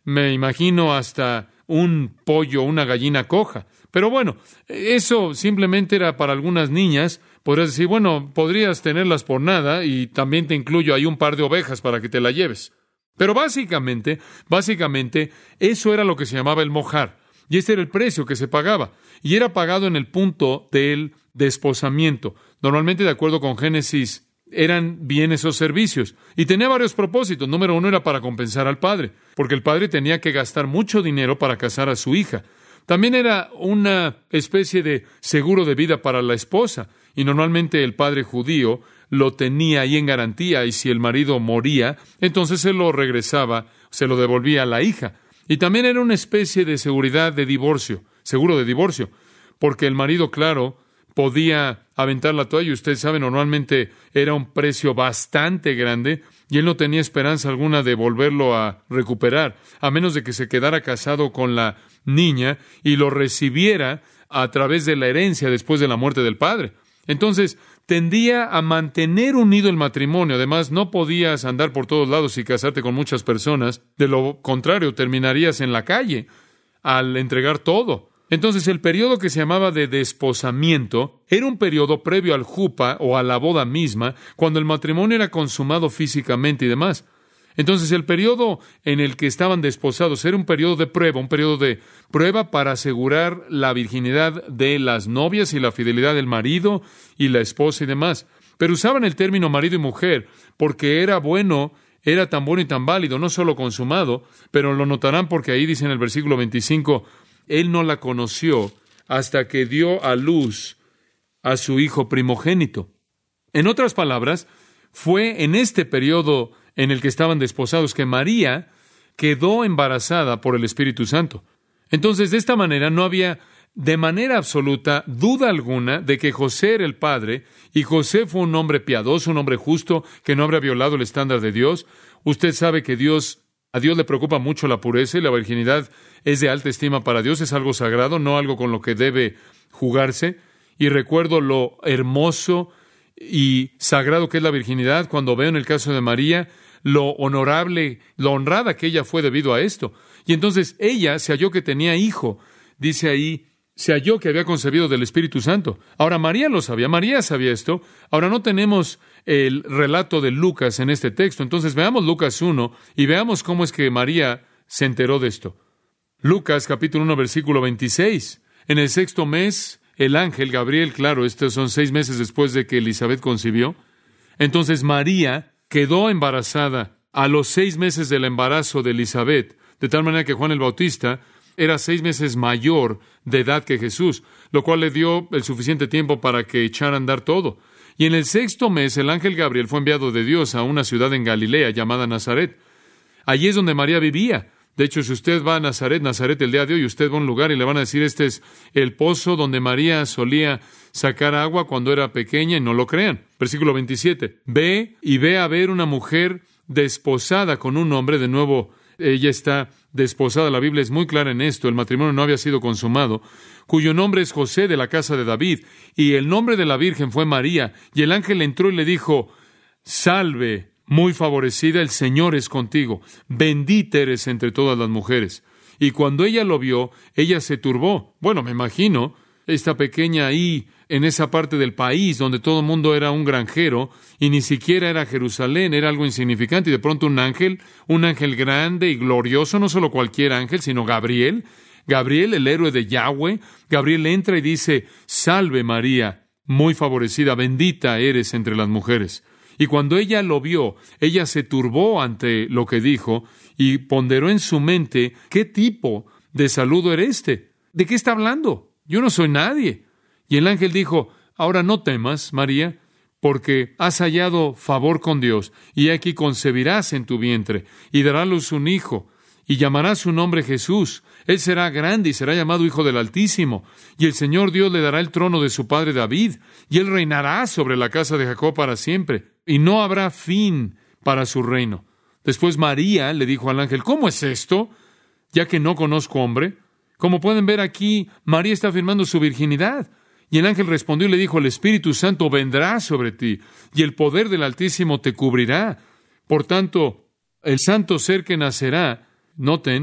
me imagino hasta un pollo, una gallina coja. Pero bueno, eso simplemente era para algunas niñas. Podrías decir, bueno, podrías tenerlas por nada y también te incluyo ahí un par de ovejas para que te la lleves. Pero básicamente, básicamente, eso era lo que se llamaba el mojar. Y ese era el precio que se pagaba. Y era pagado en el punto del desposamiento. Normalmente, de acuerdo con Génesis, eran bienes o servicios. Y tenía varios propósitos. Número uno era para compensar al padre, porque el padre tenía que gastar mucho dinero para casar a su hija. También era una especie de seguro de vida para la esposa. Y normalmente el padre judío lo tenía ahí en garantía, y si el marido moría, entonces se lo regresaba, se lo devolvía a la hija. Y también era una especie de seguridad de divorcio, seguro de divorcio, porque el marido, claro, podía aventar la toalla, y usted sabe, normalmente era un precio bastante grande, y él no tenía esperanza alguna de volverlo a recuperar, a menos de que se quedara casado con la niña y lo recibiera a través de la herencia después de la muerte del padre. Entonces, tendía a mantener unido el matrimonio. Además, no podías andar por todos lados y casarte con muchas personas. De lo contrario, terminarías en la calle al entregar todo. Entonces, el periodo que se llamaba de desposamiento era un periodo previo al jupa o a la boda misma, cuando el matrimonio era consumado físicamente y demás. Entonces, el periodo en el que estaban desposados era un periodo de prueba, un periodo de prueba para asegurar la virginidad de las novias y la fidelidad del marido y la esposa y demás. Pero usaban el término marido y mujer porque era bueno, era tan bueno y tan válido, no solo consumado, pero lo notarán porque ahí dice en el versículo veinticinco, él no la conoció hasta que dio a luz a su hijo primogénito. En otras palabras, fue en este periodo en el que estaban desposados que María quedó embarazada por el Espíritu Santo. Entonces, de esta manera no había de manera absoluta duda alguna de que José era el padre, y José fue un hombre piadoso, un hombre justo, que no habría violado el estándar de Dios. Usted sabe que Dios, a Dios le preocupa mucho la pureza, y la virginidad es de alta estima para Dios, es algo sagrado, no algo con lo que debe jugarse. Y recuerdo lo hermoso y sagrado que es la virginidad cuando veo en el caso de María lo honorable, lo honrada que ella fue debido a esto. Y entonces ella se halló que tenía hijo. Dice ahí, se halló que había concebido del Espíritu Santo. Ahora, María lo sabía, María sabía esto. Ahora, no tenemos el relato de Lucas en este texto. Entonces, veamos Lucas uno y veamos cómo es que María se enteró de esto. Lucas, capítulo uno, versículo veintiséis. En el sexto mes, el ángel Gabriel, claro, estos son seis meses después de que Elizabeth concibió. Entonces, María quedó embarazada a los seis meses del embarazo de Elizabeth, de tal manera que Juan el Bautista era seis meses mayor de edad que Jesús, lo cual le dio el suficiente tiempo para que echara a andar todo. Y en el sexto mes, el ángel Gabriel fue enviado de Dios a una ciudad en Galilea llamada Nazaret. Allí es donde María vivía. De hecho, si usted va a Nazaret, Nazaret el día de hoy, usted va a un lugar y le van a decir, este es el pozo donde María solía sacar agua cuando era pequeña, y no lo crean. Versículo veintisiete. Ve y ve a ver una mujer desposada con un hombre. De nuevo, ella está desposada. La Biblia es muy clara en esto. El matrimonio no había sido consumado. Cuyo nombre es José, de la casa de David. Y el nombre de la Virgen fue María. Y el ángel entró y le dijo, salve, muy favorecida, el Señor es contigo. Bendita eres entre todas las mujeres. Y cuando ella lo vio, ella se turbó. Bueno, me imagino esta pequeña ahí, en esa parte del país donde todo el mundo era un granjero y ni siquiera era Jerusalén, era algo insignificante. Y de pronto un ángel, un ángel grande y glorioso, no solo cualquier ángel, sino Gabriel, Gabriel, el héroe de Yahweh. Gabriel entra y dice, salve María, muy favorecida, bendita eres entre las mujeres. Y cuando ella lo vio, ella se turbó ante lo que dijo y ponderó en su mente, ¿qué tipo de saludo era este? ¿De qué está hablando? Yo no soy nadie. Y el ángel dijo, ahora no temas, María, porque has hallado favor con Dios, y aquí concebirás en tu vientre, y dará a luz un hijo, y llamarás su nombre Jesús. Él será grande y será llamado Hijo del Altísimo, y el Señor Dios le dará el trono de su padre David, y él reinará sobre la casa de Jacob para siempre, y no habrá fin para su reino. Después María le dijo al ángel, ¿cómo es esto? Ya que no conozco hombre. Como pueden ver aquí, María está afirmando su virginidad. Y el ángel respondió y le dijo, el Espíritu Santo vendrá sobre ti, y el poder del Altísimo te cubrirá. Por tanto, el santo ser que nacerá, noten,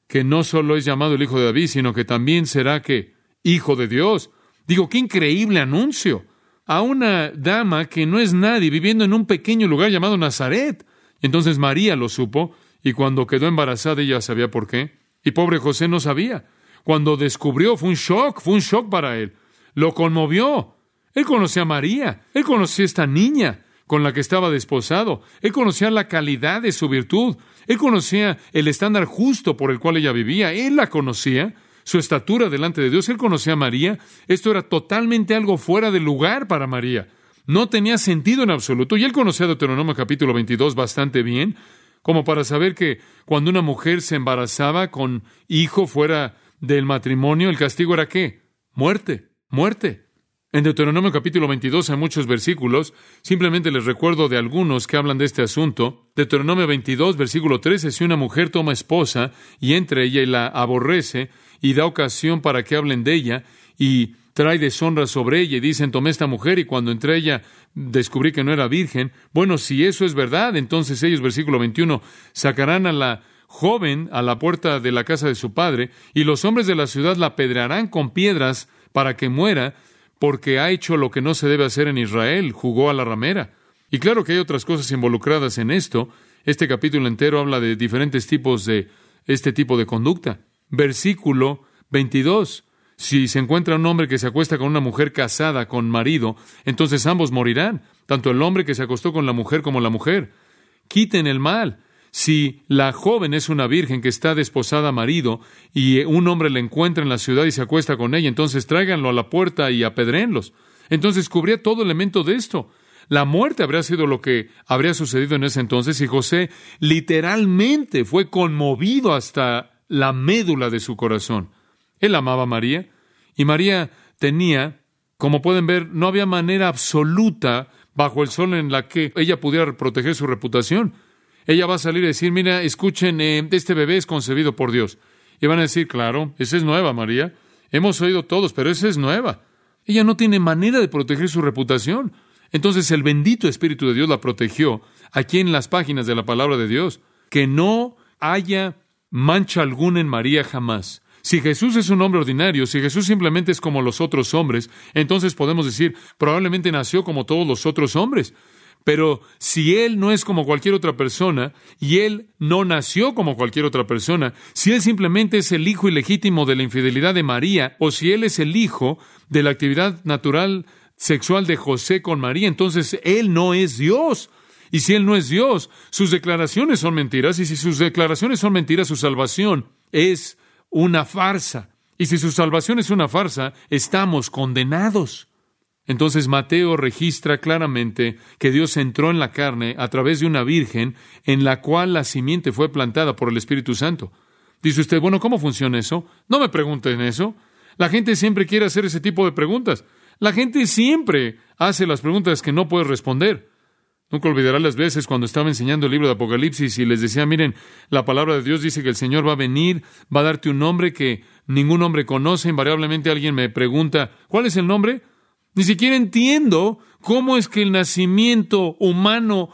que no solo es llamado el Hijo de David, sino que también será que Hijo de Dios. Digo, qué increíble anuncio. A una dama que no es nadie, viviendo en un pequeño lugar llamado Nazaret. Entonces María lo supo, y cuando quedó embarazada ella sabía por qué. Y pobre José no sabía. Cuando descubrió, fue un shock, fue un shock para él. Lo conmovió. Él conocía a María, él conocía a esta niña con la que estaba desposado, él conocía la calidad de su virtud, él conocía el estándar justo por el cual ella vivía, él la conocía, su estatura delante de Dios, él conocía a María. Esto era totalmente algo fuera de lugar para María. No tenía sentido en absoluto, y él conocía Deuteronomio capítulo veintidós bastante bien, como para saber que cuando una mujer se embarazaba con hijo fuera del matrimonio, el castigo era ¿qué? Muerte, muerte. En Deuteronomio capítulo veintidós hay muchos versículos, simplemente les recuerdo de algunos que hablan de este asunto. Deuteronomio veintidós, versículo trece, si una mujer toma esposa y entra ella y la aborrece y da ocasión para que hablen de ella y trae deshonra sobre ella y dicen, tomé esta mujer y cuando entré ella descubrí que no era virgen. Bueno, si eso es verdad, entonces ellos, versículo veintiuno, sacarán a la joven a la puerta de la casa de su padre y los hombres de la ciudad la apedrearán con piedras para que muera, porque ha hecho lo que no se debe hacer en Israel, jugó a la ramera. Y claro que hay otras cosas involucradas en esto. Este capítulo entero habla de diferentes tipos de este tipo de conducta. Versículo veintidós. Si se encuentra un hombre que se acuesta con una mujer casada con marido, entonces ambos morirán, tanto el hombre que se acostó con la mujer como la mujer. Quiten el mal. Si la joven es una virgen que está desposada a marido y un hombre la encuentra en la ciudad y se acuesta con ella, entonces tráiganlo a la puerta y apedréenlos. Entonces cubría todo elemento de esto. La muerte habría sido lo que habría sucedido en ese entonces y José literalmente fue conmovido hasta la médula de su corazón. Él amaba a María y María tenía, como pueden ver, no había manera absoluta bajo el sol en la que ella pudiera proteger su reputación. Ella va a salir y decir, mira, escuchen, eh, este bebé es concebido por Dios. Y van a decir, claro, esa es nueva, María. Hemos oído todos, pero esa es nueva. Ella no tiene manera de proteger su reputación. Entonces el bendito Espíritu de Dios la protegió aquí en las páginas de la palabra de Dios. Que no haya mancha alguna en María jamás. Si Jesús es un hombre ordinario, si Jesús simplemente es como los otros hombres, entonces podemos decir, probablemente nació como todos los otros hombres. Pero si Él no es como cualquier otra persona, y Él no nació como cualquier otra persona, si Él simplemente es el hijo ilegítimo de la infidelidad de María, o si Él es el hijo de la actividad natural sexual de José con María, entonces Él no es Dios. Y si Él no es Dios, sus declaraciones son mentiras, y si sus declaraciones son mentiras, su salvación es una farsa. Y si su salvación es una farsa, estamos condenados. Entonces Mateo registra claramente que Dios entró en la carne a través de una virgen en la cual la simiente fue plantada por el Espíritu Santo. Dice usted, bueno, ¿cómo funciona eso? No me pregunten eso. La gente siempre quiere hacer ese tipo de preguntas. La gente siempre hace las preguntas que no puede responder. Nunca olvidará las veces cuando estaba enseñando el libro de Apocalipsis y les decía, miren, la palabra de Dios dice que el Señor va a venir, va a darte un nombre que ningún hombre conoce. Invariablemente alguien me pregunta, ¿cuál es el nombre? Ni siquiera entiendo cómo es que el nacimiento humano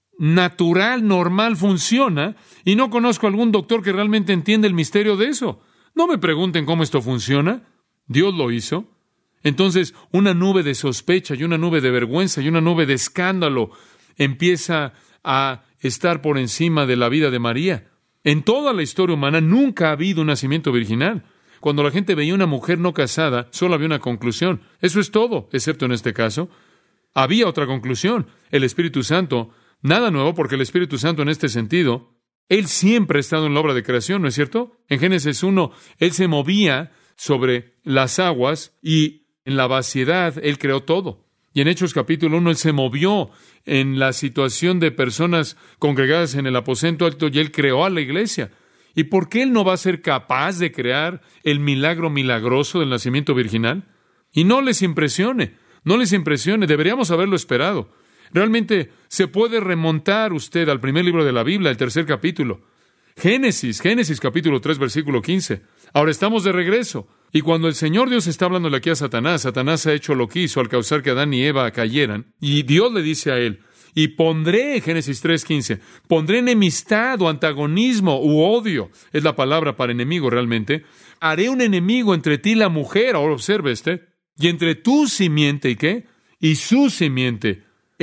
natural, normal, funciona, y no conozco a algún doctor que realmente entienda el misterio de eso. No me pregunten cómo esto funciona. Dios lo hizo. Entonces, una nube de sospecha y una nube de vergüenza y una nube de escándalo empieza a estar por encima de la vida de María. En toda la historia humana nunca ha habido un nacimiento virginal. Cuando la gente veía una mujer no casada, solo había una conclusión. Eso es todo, excepto en este caso. Había otra conclusión. El Espíritu Santo, nada nuevo, porque el Espíritu Santo en este sentido, Él siempre ha estado en la obra de creación, ¿no es cierto? En Génesis uno, Él se movía sobre las aguas y en la vaciedad Él creó todo. Y en Hechos capítulo uno, Él se movió en la situación de personas congregadas en el aposento alto y Él creó a la iglesia. ¿Y por qué Él no va a ser capaz de crear el milagro milagroso del nacimiento virginal? Y no les impresione, no les impresione, deberíamos haberlo esperado. Realmente se puede remontar usted al primer libro de la Biblia, el tercer capítulo. Génesis, Génesis capítulo tres, versículo quince. Ahora estamos de regreso. Y cuando el Señor Dios está hablándole aquí a Satanás, Satanás ha hecho lo que hizo al causar que Adán y Eva cayeran. Y Dios le dice a él, y pondré, Génesis tres quince, pondré enemistad o antagonismo u odio, es la palabra para enemigo realmente, haré un enemigo entre ti y la mujer, ahora observe este, y entre tu simiente, ¿y qué? Y su simiente.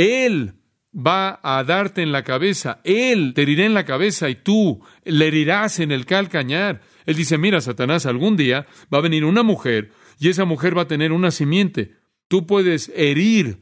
Él va a darte en la cabeza, Él te herirá en la cabeza y tú le herirás en el calcañar. Él dice, mira, Satanás, algún día va a venir una mujer y esa mujer va a tener una simiente. Tú puedes herir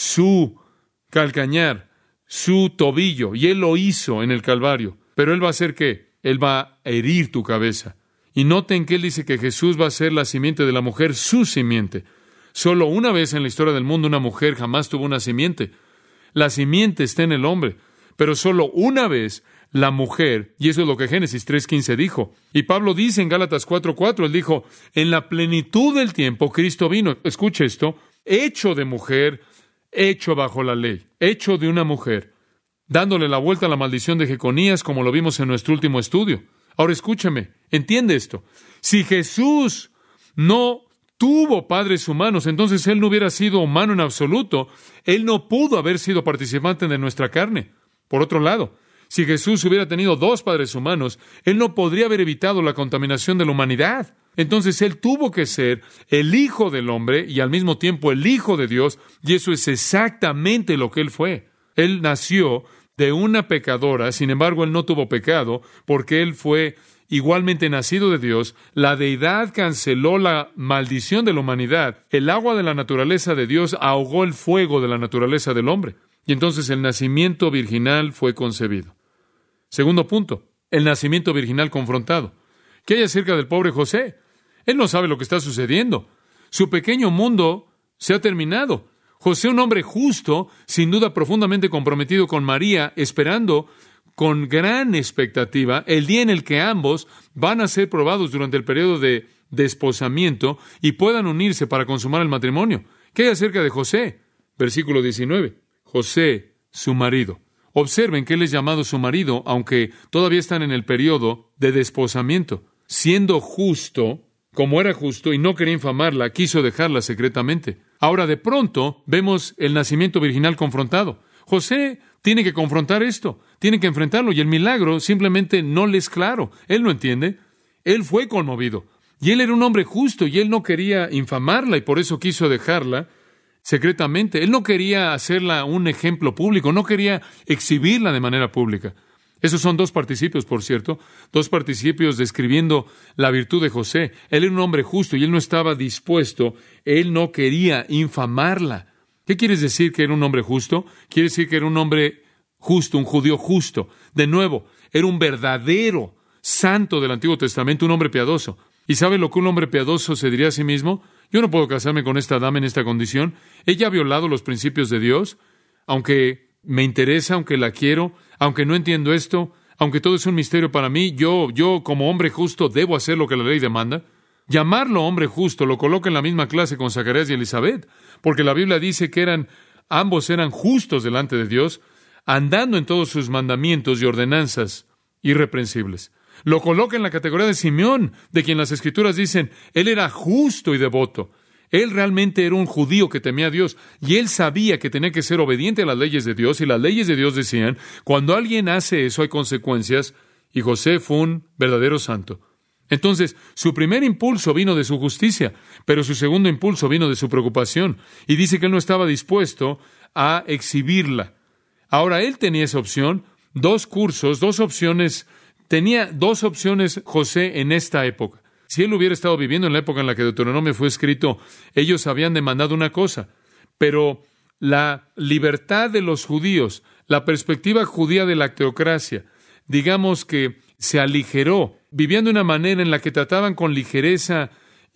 su calcañar, su tobillo, y Él lo hizo en el Calvario. Pero Él va a hacer ¿qué? Él va a herir tu cabeza. Y noten que Él dice que Jesús va a ser la simiente de la mujer, su simiente. Solo una vez en la historia del mundo una mujer jamás tuvo una simiente. La simiente está en el hombre, pero solo una vez la mujer, y eso es lo que Génesis tres quince dijo. Y Pablo dice en Gálatas cuatro cuatro, él dijo, en la plenitud del tiempo Cristo vino, escuche esto, hecho de mujer, hecho bajo la ley, hecho de una mujer, dándole la vuelta a la maldición de Jeconías, como lo vimos en nuestro último estudio. Ahora escúcheme, entiende esto. Si Jesús no tuvo padres humanos, entonces Él no hubiera sido humano en absoluto. Él no pudo haber sido participante de nuestra carne. Por otro lado, si Jesús hubiera tenido dos padres humanos, Él no podría haber evitado la contaminación de la humanidad. Entonces Él tuvo que ser el Hijo del hombre y al mismo tiempo el Hijo de Dios, y eso es exactamente lo que Él fue. Él nació de una pecadora, sin embargo Él no tuvo pecado, porque Él fue igualmente nacido de Dios. La deidad canceló la maldición de la humanidad. El agua de la naturaleza de Dios ahogó el fuego de la naturaleza del hombre. Y entonces el nacimiento virginal fue concebido. Segundo punto, el nacimiento virginal confrontado. ¿Qué hay acerca del pobre José? Él no sabe lo que está sucediendo. Su pequeño mundo se ha terminado. José, un hombre justo, sin duda profundamente comprometido con María, esperando con gran expectativa el día en el que ambos van a ser probados durante el periodo de desposamiento y puedan unirse para consumar el matrimonio. ¿Qué hay acerca de José? Versículo diecinueve. José, su marido. Observen que él es llamado su marido, aunque todavía están en el periodo de desposamiento. Siendo justo, como era justo y no quería infamarla, quiso dejarla secretamente. Ahora, de pronto, vemos el nacimiento virginal confrontado. José tiene que confrontar esto, tiene que enfrentarlo, y el milagro simplemente no le es claro. Él no entiende. Él fue conmovido, y él era un hombre justo, y él no quería infamarla, y por eso quiso dejarla secretamente. Él no quería hacerla un ejemplo público, no quería exhibirla de manera pública. Esos son dos participios, por cierto, dos participios describiendo la virtud de José. Él era un hombre justo y él no estaba dispuesto, él no quería infamarla. ¿Qué quiere decir que era un hombre justo? Quiere decir que era un hombre justo, un judío justo. De nuevo, era un verdadero santo del Antiguo Testamento, un hombre piadoso. ¿Y sabe lo que un hombre piadoso se diría a sí mismo? Yo no puedo casarme con esta dama en esta condición. Ella ha violado los principios de Dios, aunque me interesa, aunque la quiero, aunque no entiendo esto, aunque todo es un misterio para mí, yo, yo como hombre justo debo hacer lo que la ley demanda. Llamarlo hombre justo lo coloca en la misma clase con Zacarías y Elizabeth, porque la Biblia dice que eran, ambos eran justos delante de Dios, andando en todos sus mandamientos y ordenanzas irreprensibles. Lo coloca en la categoría de Simeón, de quien las Escrituras dicen, él era justo y devoto. Él realmente era un judío que temía a Dios, y él sabía que tenía que ser obediente a las leyes de Dios, y las leyes de Dios decían, cuando alguien hace eso hay consecuencias, y José fue un verdadero santo. Entonces, su primer impulso vino de su justicia, pero su segundo impulso vino de su preocupación, y dice que él no estaba dispuesto a exhibirla. Ahora, él tenía esa opción, dos cursos, dos opciones. Tenía dos opciones José en esta época. Si él hubiera estado viviendo en la época en la que Deuteronomio fue escrito, ellos habían demandado una cosa, pero la libertad de los judíos, la perspectiva judía de la teocracia, digamos que se aligeró, vivían de una manera en la que trataban con ligereza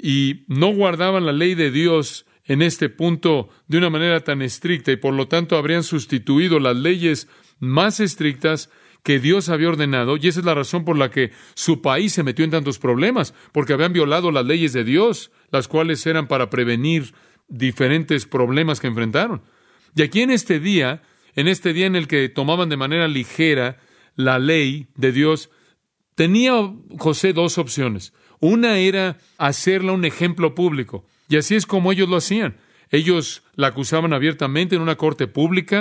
y no guardaban la ley de Dios en este punto de una manera tan estricta, y por lo tanto habrían sustituido las leyes más estrictas que Dios había ordenado, y esa es la razón por la que su país se metió en tantos problemas, porque habían violado las leyes de Dios, las cuales eran para prevenir diferentes problemas que enfrentaron. Y aquí en este día, en este día en el que tomaban de manera ligera la ley de Dios, tenía José dos opciones. Una era hacerla un ejemplo público, y así es como ellos lo hacían. Ellos la acusaban abiertamente en una corte pública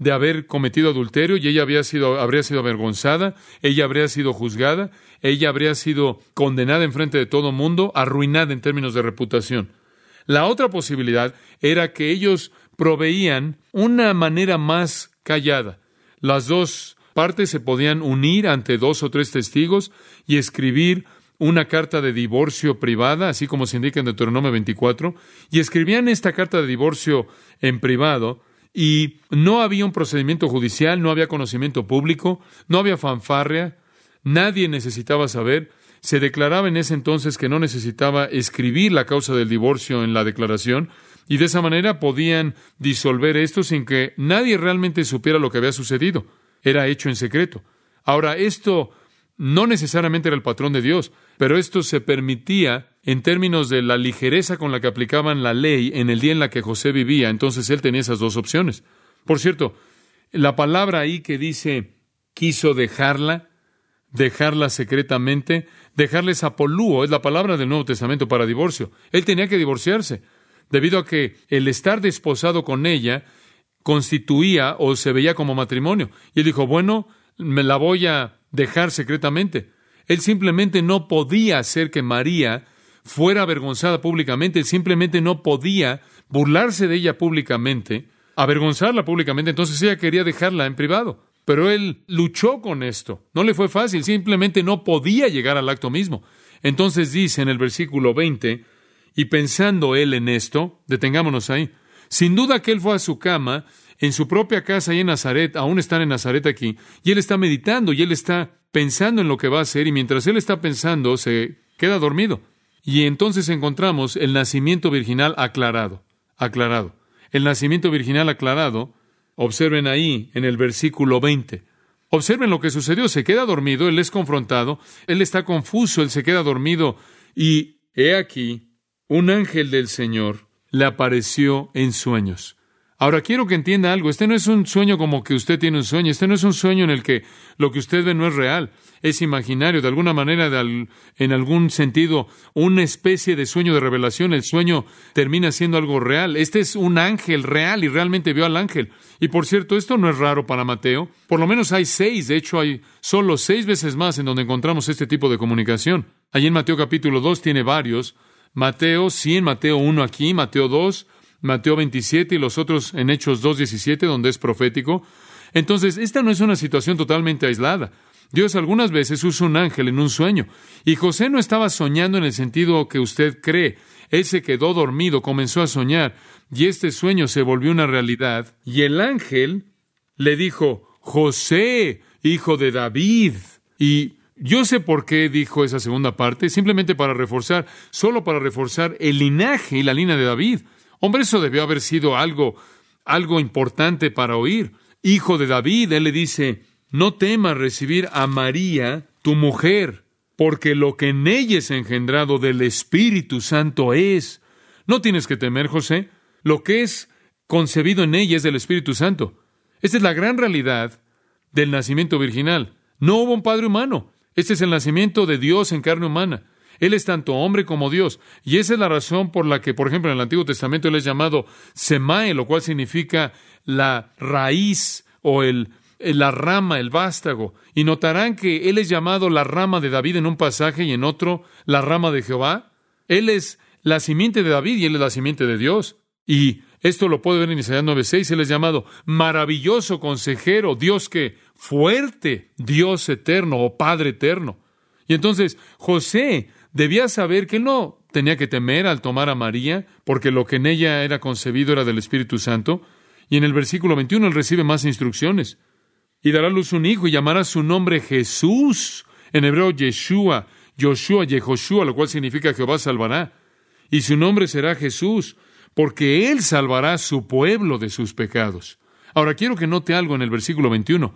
de haber cometido adulterio y ella había sido, habría sido avergonzada, ella habría sido juzgada, ella habría sido condenada en frente de todo mundo, arruinada en términos de reputación. La otra posibilidad era que ellos proveían una manera más callada. Las dos partes se podían unir ante dos o tres testigos y escribir una carta de divorcio privada, así como se indica en Deuteronomio veinticuatro, y escribían esta carta de divorcio en privado, y no había un procedimiento judicial, no había conocimiento público, no había fanfarria, nadie necesitaba saber. Se declaraba en ese entonces que no necesitaba escribir la causa del divorcio en la declaración, y de esa manera podían disolver esto sin que nadie realmente supiera lo que había sucedido. Era hecho en secreto. Ahora, esto no necesariamente era el patrón de Dios, pero esto se permitía en términos de la ligereza con la que aplicaban la ley en el día en la que José vivía. Entonces él tenía esas dos opciones. Por cierto, la palabra ahí que dice quiso dejarla, dejarla secretamente, dejarles apolúo, es la palabra del Nuevo Testamento para divorcio. Él tenía que divorciarse, debido a que el estar desposado con ella constituía o se veía como matrimonio. Y él dijo, bueno, me la voy a dejar secretamente. Él simplemente no podía hacer que María fuera avergonzada públicamente. Él simplemente no podía burlarse de ella públicamente, avergonzarla públicamente. Entonces ella quería dejarla en privado. Pero él luchó con esto. No le fue fácil. Simplemente no podía llegar al acto mismo. Entonces dice en el versículo veinte, y pensando él en esto, detengámonos ahí. Sin duda que él fue a su cama, en su propia casa ahí en Nazaret, aún están en Nazaret aquí, y él está meditando, y él está pensando en lo que va a hacer, y mientras él está pensando, se queda dormido. Y entonces encontramos el nacimiento virginal aclarado, aclarado. El nacimiento virginal aclarado, observen ahí en el versículo veinte. Observen lo que sucedió, se queda dormido, él es confrontado, él está confuso, él se queda dormido, y he aquí, un ángel del Señor le apareció en sueños. Ahora, quiero que entienda algo. Este no es un sueño como que usted tiene un sueño. Este no es un sueño en el que lo que usted ve no es real. Es imaginario. De alguna manera, de al, en algún sentido, una especie de sueño de revelación. El sueño termina siendo algo real. Este es un ángel real y realmente vio al ángel. Y por cierto, esto no es raro para Mateo. Por lo menos hay seis. De hecho, hay solo seis veces más en donde encontramos este tipo de comunicación. Allí en Mateo capítulo dos tiene varios. Mateo, sí, en Mateo uno aquí, Mateo dos, Mateo veintisiete y los otros en Hechos dos diecisiete, donde es profético. Entonces, esta no es una situación totalmente aislada. Dios algunas veces usa un ángel en un sueño. Y José no estaba soñando en el sentido que usted cree. Él se quedó dormido, comenzó a soñar, y este sueño se volvió una realidad. Y el ángel le dijo, José, hijo de David. Y yo sé por qué dijo esa segunda parte, simplemente para reforzar, solo para reforzar el linaje y la línea de David. Hombre, eso debió haber sido algo, algo importante para oír. Hijo de David, él le dice, no temas recibir a María, tu mujer, porque lo que en ella es engendrado del Espíritu Santo es. No tienes que temer, José. Lo que es concebido en ella es del Espíritu Santo. Esta es la gran realidad del nacimiento virginal. No hubo un padre humano. Este es el nacimiento de Dios en carne humana. Él es tanto hombre como Dios. Y esa es la razón por la que, por ejemplo, en el Antiguo Testamento Él es llamado Semae, lo cual significa la raíz o el, la rama, el vástago. Y notarán que Él es llamado la rama de David en un pasaje y en otro la rama de Jehová. Él es la simiente de David y Él es la simiente de Dios. Y esto lo puede ver en Isaías nueve seis. Él es llamado maravilloso consejero, Dios que fuerte, Dios eterno o Padre eterno. Y entonces José debía saber que él no tenía que temer al tomar a María, porque lo que en ella era concebido era del Espíritu Santo. Y en el versículo veintiuno él recibe más instrucciones. Y dará a luz un hijo y llamará su nombre Jesús. En hebreo Yeshua, Yoshua, Yehoshua, lo cual significa Jehová salvará. Y su nombre será Jesús, porque él salvará a su pueblo de sus pecados. Ahora quiero que note algo en el versículo veintiuno.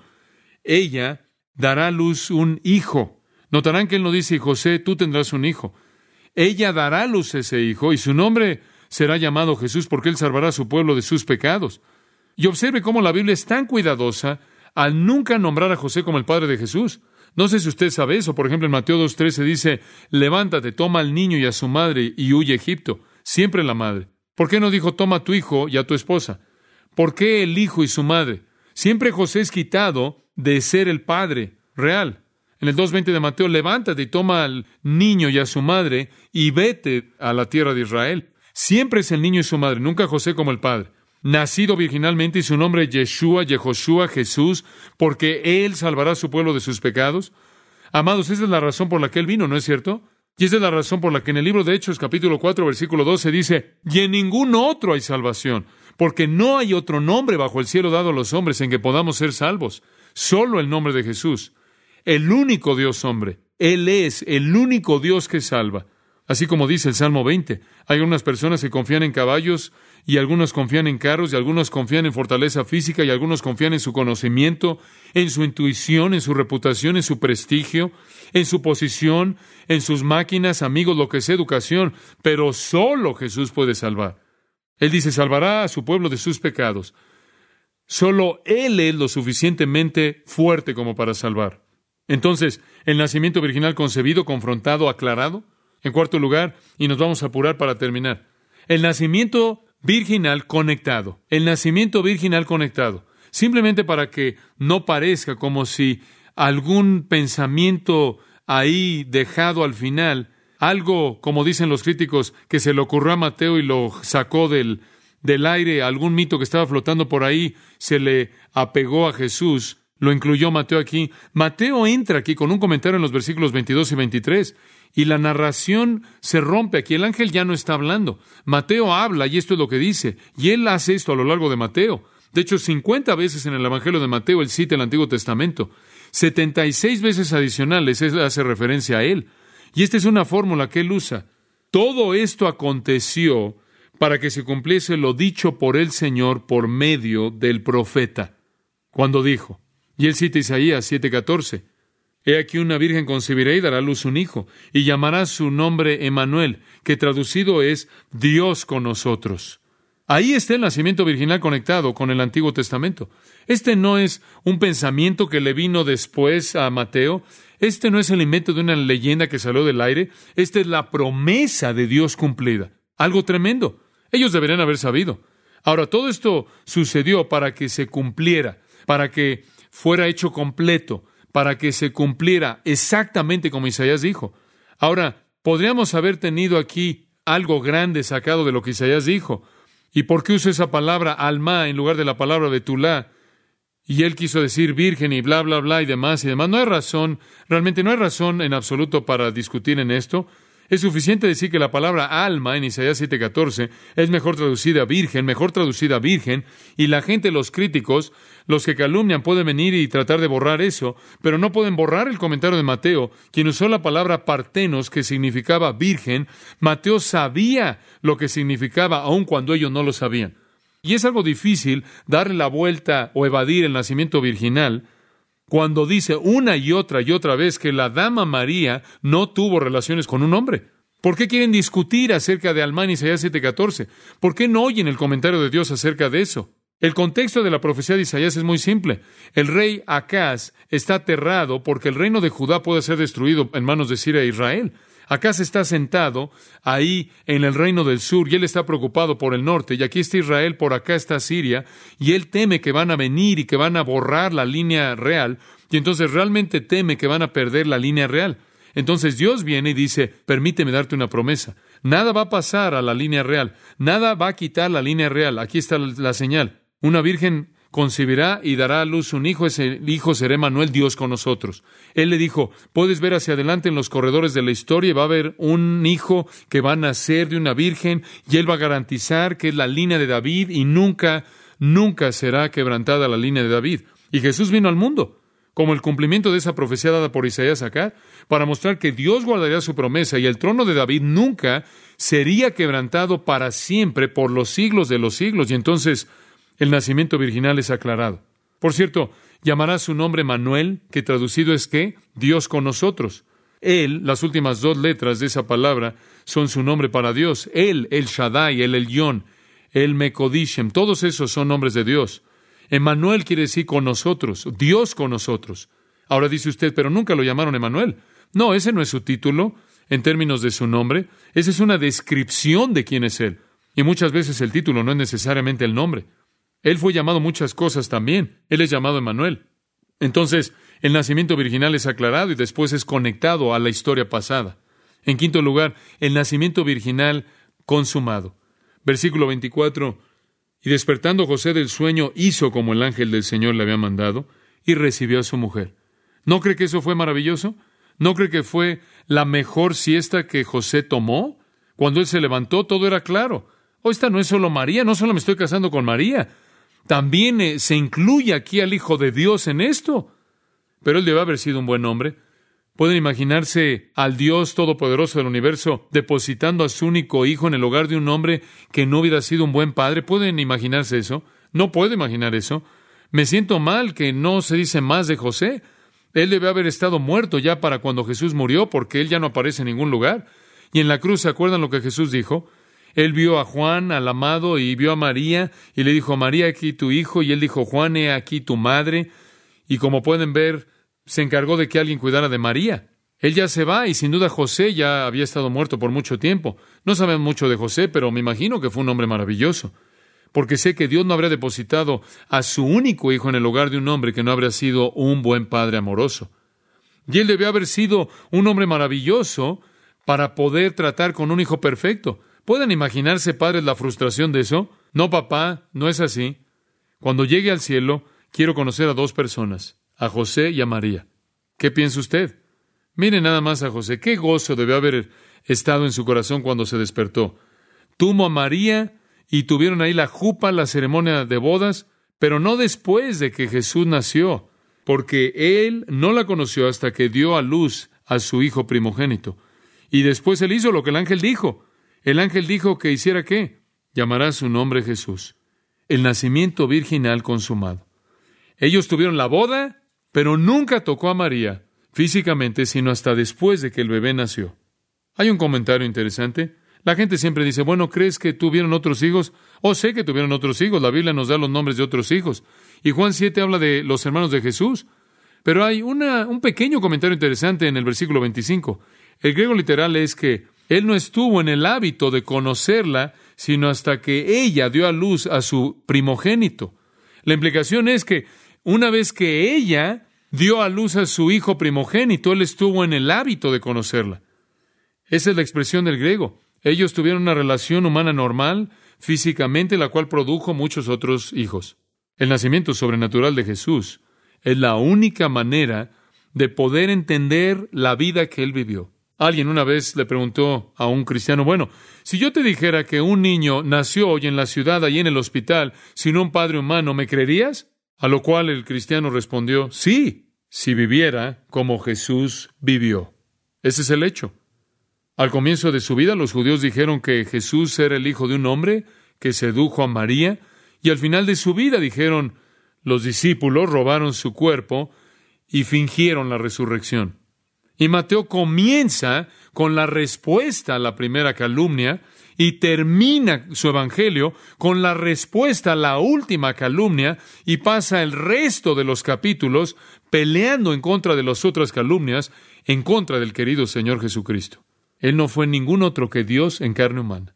Ella dará a luz un hijo. Notarán que él no dice, José, tú tendrás un hijo. Ella dará a luz ese hijo y su nombre será llamado Jesús porque él salvará a su pueblo de sus pecados. Y observe cómo la Biblia es tan cuidadosa al nunca nombrar a José como el padre de Jesús. No sé si usted sabe eso. Por ejemplo, en Mateo dos trece dice, levántate, toma al niño y a su madre y huye a Egipto. Siempre la madre. ¿Por qué no dijo, toma a tu hijo y a tu esposa? ¿Por qué el hijo y su madre? Siempre José es quitado de ser el padre real. En el dos veinte de Mateo, levántate y toma al niño y a su madre y vete a la tierra de Israel. Siempre es el niño y su madre, nunca José como el padre. Nacido virginalmente y su nombre es Yeshua, Yehoshua, Jesús, porque Él salvará a su pueblo de sus pecados. Amados, esa es la razón por la que Él vino, ¿no es cierto? Y esa es la razón por la que en el libro de Hechos, capítulo cuatro, versículo doce, dice, y en ningún otro hay salvación, porque no hay otro nombre bajo el cielo dado a los hombres en que podamos ser salvos. Solo el nombre de Jesús, el único Dios hombre. Él es el único Dios que salva. Así como dice el Salmo veinte, hay algunas personas que confían en caballos, y algunos confían en carros, y algunos confían en fortaleza física, y algunos confían en su conocimiento, en su intuición, en su reputación, en su prestigio, en su posición, en sus máquinas, amigos, lo que sea, educación, pero solo Jesús puede salvar. Él dice, salvará a su pueblo de sus pecados. Solo Él es lo suficientemente fuerte como para salvar. Entonces, el nacimiento virginal concebido, confrontado, aclarado. En cuarto lugar, y nos vamos a apurar para terminar, el nacimiento virginal conectado. El nacimiento virginal conectado. Simplemente para que no parezca como si algún pensamiento ahí dejado al final, algo, como dicen los críticos, que se le ocurrió a Mateo y lo sacó del, del aire, algún mito que estaba flotando por ahí, se le apegó a Jesús, lo incluyó Mateo aquí. Mateo entra aquí con un comentario en los versículos veintidós y veintitrés, y la narración se rompe aquí. El ángel ya no está hablando. Mateo habla, y esto es lo que dice, y él hace esto a lo largo de Mateo. De hecho, cincuenta veces en el Evangelio de Mateo él cita el Antiguo Testamento. setenta y seis veces adicionales él hace referencia a él. Y esta es una fórmula que él usa. Todo esto aconteció para que se cumpliese lo dicho por el Señor por medio del profeta, cuando dijo, y él cita Isaías siete catorce, he aquí una virgen concebirá y dará a luz un hijo, y llamará su nombre Emmanuel, que traducido es Dios con nosotros. Ahí está el nacimiento virginal conectado con el Antiguo Testamento. Este no es un pensamiento que le vino después a Mateo. Este no es el invento de una leyenda que salió del aire. Esta es la promesa de Dios cumplida. Algo tremendo. Ellos deberían haber sabido. Ahora, todo esto sucedió para que se cumpliera, para que fuera hecho completo, para que se cumpliera exactamente como Isaías dijo. Ahora, podríamos haber tenido aquí algo grande sacado de lo que Isaías dijo. ¿Y por qué usa esa palabra alma en lugar de la palabra betulá? Y él quiso decir virgen y bla, bla, bla y demás y demás. No hay razón, realmente no hay razón en absoluto para discutir en esto. Es suficiente decir que la palabra alma en Isaías siete catorce es mejor traducida virgen, mejor traducida virgen, y la gente, los críticos, los que calumnian, pueden venir y tratar de borrar eso, pero no pueden borrar el comentario de Mateo, quien usó la palabra partenos, que significaba virgen. Mateo sabía lo que significaba, aun cuando ellos no lo sabían. Y es algo difícil darle la vuelta o evadir el nacimiento virginal cuando dice una y otra y otra vez que la dama María no tuvo relaciones con un hombre. ¿Por qué quieren discutir acerca de Alma en Isaías siete catorce? ¿Por qué no oyen el comentario de Dios acerca de eso? El contexto de la profecía de Isaías es muy simple. El rey Acaz está aterrado porque el reino de Judá puede ser destruido en manos de Siria e Israel. Acaz está sentado ahí en el reino del sur y él está preocupado por el norte, y aquí está Israel, por acá está Siria, y él teme que van a venir y que van a borrar la línea real, y entonces realmente teme que van a perder la línea real. Entonces Dios viene y dice, permíteme darte una promesa. Nada va a pasar a la línea real, nada va a quitar la línea real. Aquí está la señal. Una virgen concebirá y dará a luz un hijo, ese hijo será Emmanuel, Dios con nosotros. Él le dijo, puedes ver hacia adelante en los corredores de la historia y va a haber un hijo que va a nacer de una virgen y él va a garantizar que es la línea de David y nunca, nunca será quebrantada la línea de David. Y Jesús vino al mundo como el cumplimiento de esa profecía dada por Isaías acá, para mostrar que Dios guardaría su promesa y el trono de David nunca sería quebrantado para siempre por los siglos de los siglos. Y entonces el nacimiento virginal es aclarado. Por cierto, llamará su nombre Manuel, que traducido es ¿qué? Dios con nosotros. Él, las últimas dos letras de esa palabra, son su nombre para Dios. Él, el Shaddai, el Elyon, el Mekodishem, todos esos son nombres de Dios. Emmanuel quiere decir con nosotros, Dios con nosotros. Ahora dice usted, pero nunca lo llamaron Emmanuel. No, ese no es su título en términos de su nombre. Esa es una descripción de quién es Él. Y muchas veces el título no es necesariamente el nombre. Él fue llamado muchas cosas también. Él es llamado Emmanuel. Entonces, el nacimiento virginal es aclarado y después es conectado a la historia pasada. En quinto lugar, el nacimiento virginal consumado. Versículo veinticuatro. Y despertando José del sueño, hizo como el ángel del Señor le había mandado y recibió a su mujer. ¿No cree que eso fue maravilloso? ¿No cree que fue la mejor siesta que José tomó? Cuando él se levantó, todo era claro. Oh, esta no es solo María, no solo me estoy casando con María. También eh, se incluye aquí al Hijo de Dios en esto. Pero él debe haber sido un buen hombre. ¿Pueden imaginarse al Dios Todopoderoso del universo depositando a su único hijo en el hogar de un hombre que no hubiera sido un buen padre? ¿Pueden imaginarse eso? No puedo imaginar eso. Me siento mal que no se dice más de José. Él debe haber estado muerto ya para cuando Jesús murió, porque él ya no aparece en ningún lugar. Y en la cruz, ¿se acuerdan lo que Jesús dijo? Él vio a Juan, al amado, y vio a María, y le dijo, María, aquí tu hijo, y él dijo, Juan, he aquí tu madre. Y como pueden ver, se encargó de que alguien cuidara de María. Él ya se va, y sin duda José ya había estado muerto por mucho tiempo. No sabemos mucho de José, pero me imagino que fue un hombre maravilloso, porque sé que Dios no habría depositado a su único hijo en el hogar de un hombre que no habría sido un buen padre amoroso. Y él debió haber sido un hombre maravilloso para poder tratar con un hijo perfecto. ¿Pueden imaginarse, padres, la frustración de eso? No, papá, no es así. Cuando llegue al cielo, quiero conocer a dos personas, a José y a María. ¿Qué piensa usted? Mire nada más a José. Qué gozo debió haber estado en su corazón cuando se despertó. Tuvo a María y tuvieron ahí la jupa, la ceremonia de bodas, pero no después de que Jesús nació, porque él no la conoció hasta que dio a luz a su hijo primogénito. Y después él hizo lo que el ángel dijo. El ángel dijo que hiciera ¿qué? Llamará su nombre Jesús. El nacimiento virginal consumado. Ellos tuvieron la boda, pero nunca tocó a María físicamente, sino hasta después de que el bebé nació. Hay un comentario interesante. La gente siempre dice, bueno, ¿crees que tuvieron otros hijos? Oh, sé que tuvieron otros hijos. La Biblia nos da los nombres de otros hijos. Y Juan siete habla de los hermanos de Jesús. Pero hay una, un pequeño comentario interesante en el versículo veinticinco. El griego literal es que él no estuvo en el hábito de conocerla, sino hasta que ella dio a luz a su primogénito. La implicación es que una vez que ella dio a luz a su hijo primogénito, él estuvo en el hábito de conocerla. Esa es la expresión del griego. Ellos tuvieron una relación humana normal, físicamente, la cual produjo muchos otros hijos. El nacimiento sobrenatural de Jesús es la única manera de poder entender la vida que él vivió. Alguien una vez le preguntó a un cristiano, bueno, si yo te dijera que un niño nació hoy en la ciudad, allí en el hospital, sin un padre humano, ¿me creerías? A lo cual el cristiano respondió, sí, si viviera como Jesús vivió. Ese es el hecho. Al comienzo de su vida, los judíos dijeron que Jesús era el hijo de un hombre que sedujo a María, y al final de su vida dijeron, los discípulos robaron su cuerpo y fingieron la resurrección. Y Mateo comienza con la respuesta a la primera calumnia y termina su evangelio con la respuesta a la última calumnia y pasa el resto de los capítulos peleando en contra de las otras calumnias, en contra del querido Señor Jesucristo. Él no fue ningún otro que Dios en carne humana.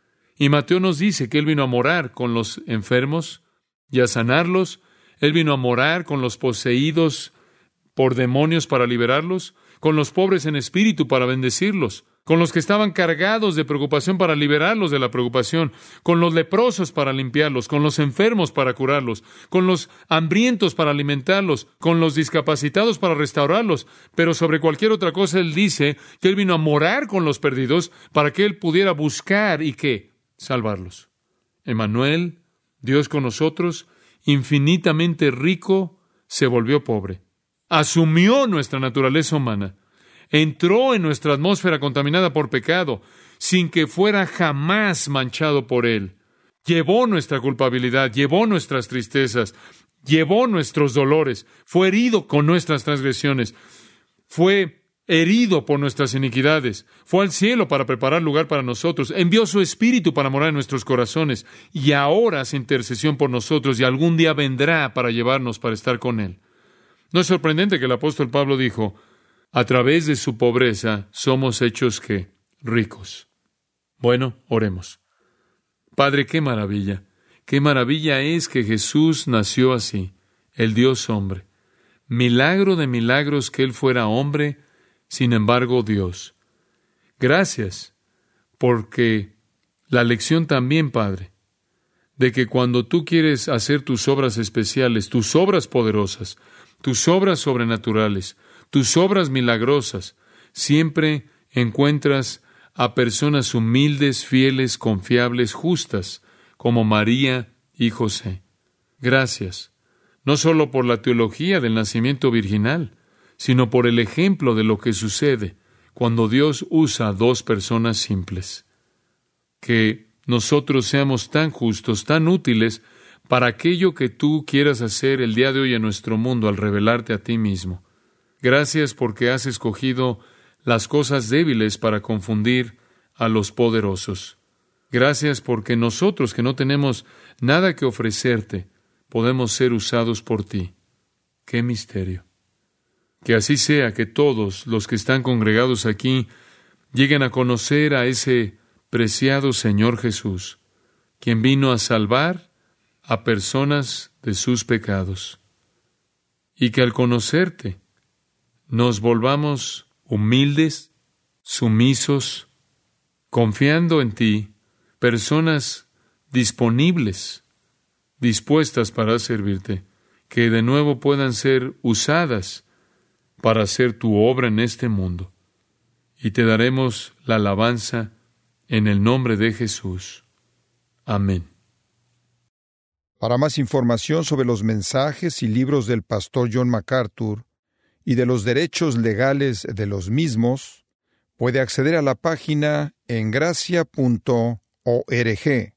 Y Mateo nos dice que Él vino a morar con los enfermos y a sanarlos. Él vino a morar con los poseídos por demonios para liberarlos, con los pobres en espíritu para bendecirlos, con los que estaban cargados de preocupación para liberarlos de la preocupación, con los leprosos para limpiarlos, con los enfermos para curarlos, con los hambrientos para alimentarlos, con los discapacitados para restaurarlos. Pero sobre cualquier otra cosa Él dice que Él vino a morar con los perdidos para que Él pudiera buscar y ¿qué? Salvarlos. Emmanuel, Dios con nosotros, infinitamente rico, se volvió pobre. Asumió nuestra naturaleza humana, entró en nuestra atmósfera contaminada por pecado, sin que fuera jamás manchado por él. Llevó nuestra culpabilidad, llevó nuestras tristezas, llevó nuestros dolores, fue herido con nuestras transgresiones, fue herido por nuestras iniquidades, fue al cielo para preparar lugar para nosotros, envió su Espíritu para morar en nuestros corazones, y ahora hace intercesión por nosotros, y algún día vendrá para llevarnos para estar con él. No es sorprendente que el apóstol Pablo dijo, a través de su pobreza somos hechos ¿qué? Ricos. Bueno, oremos. Padre, qué maravilla. Qué maravilla es que Jesús nació así, el Dios hombre. Milagro de milagros que Él fuera hombre, sin embargo Dios. Gracias, porque la lección también, Padre, de que cuando tú quieres hacer tus obras especiales, tus obras poderosas, tus obras sobrenaturales, tus obras milagrosas, siempre encuentras a personas humildes, fieles, confiables, justas, como María y José. Gracias, no solo por la teología del nacimiento virginal, sino por el ejemplo de lo que sucede cuando Dios usa a dos personas simples. Que nosotros seamos tan justos, tan útiles para aquello que tú quieras hacer el día de hoy en nuestro mundo al revelarte a ti mismo. Gracias porque has escogido las cosas débiles para confundir a los poderosos. Gracias porque nosotros que no tenemos nada que ofrecerte, podemos ser usados por ti. ¡Qué misterio! Que así sea, que todos los que están congregados aquí lleguen a conocer a ese preciado Señor Jesús, quien vino a salvar a personas de sus pecados. Y que al conocerte, nos volvamos humildes, sumisos, confiando en ti, personas disponibles, dispuestas para servirte, que de nuevo puedan ser usadas para hacer tu obra en este mundo. Y te daremos la alabanza en el nombre de Jesús. Amén. Para más información sobre los mensajes y libros del pastor John MacArthur y de los derechos legales de los mismos, puede acceder a la página en gracia punto org.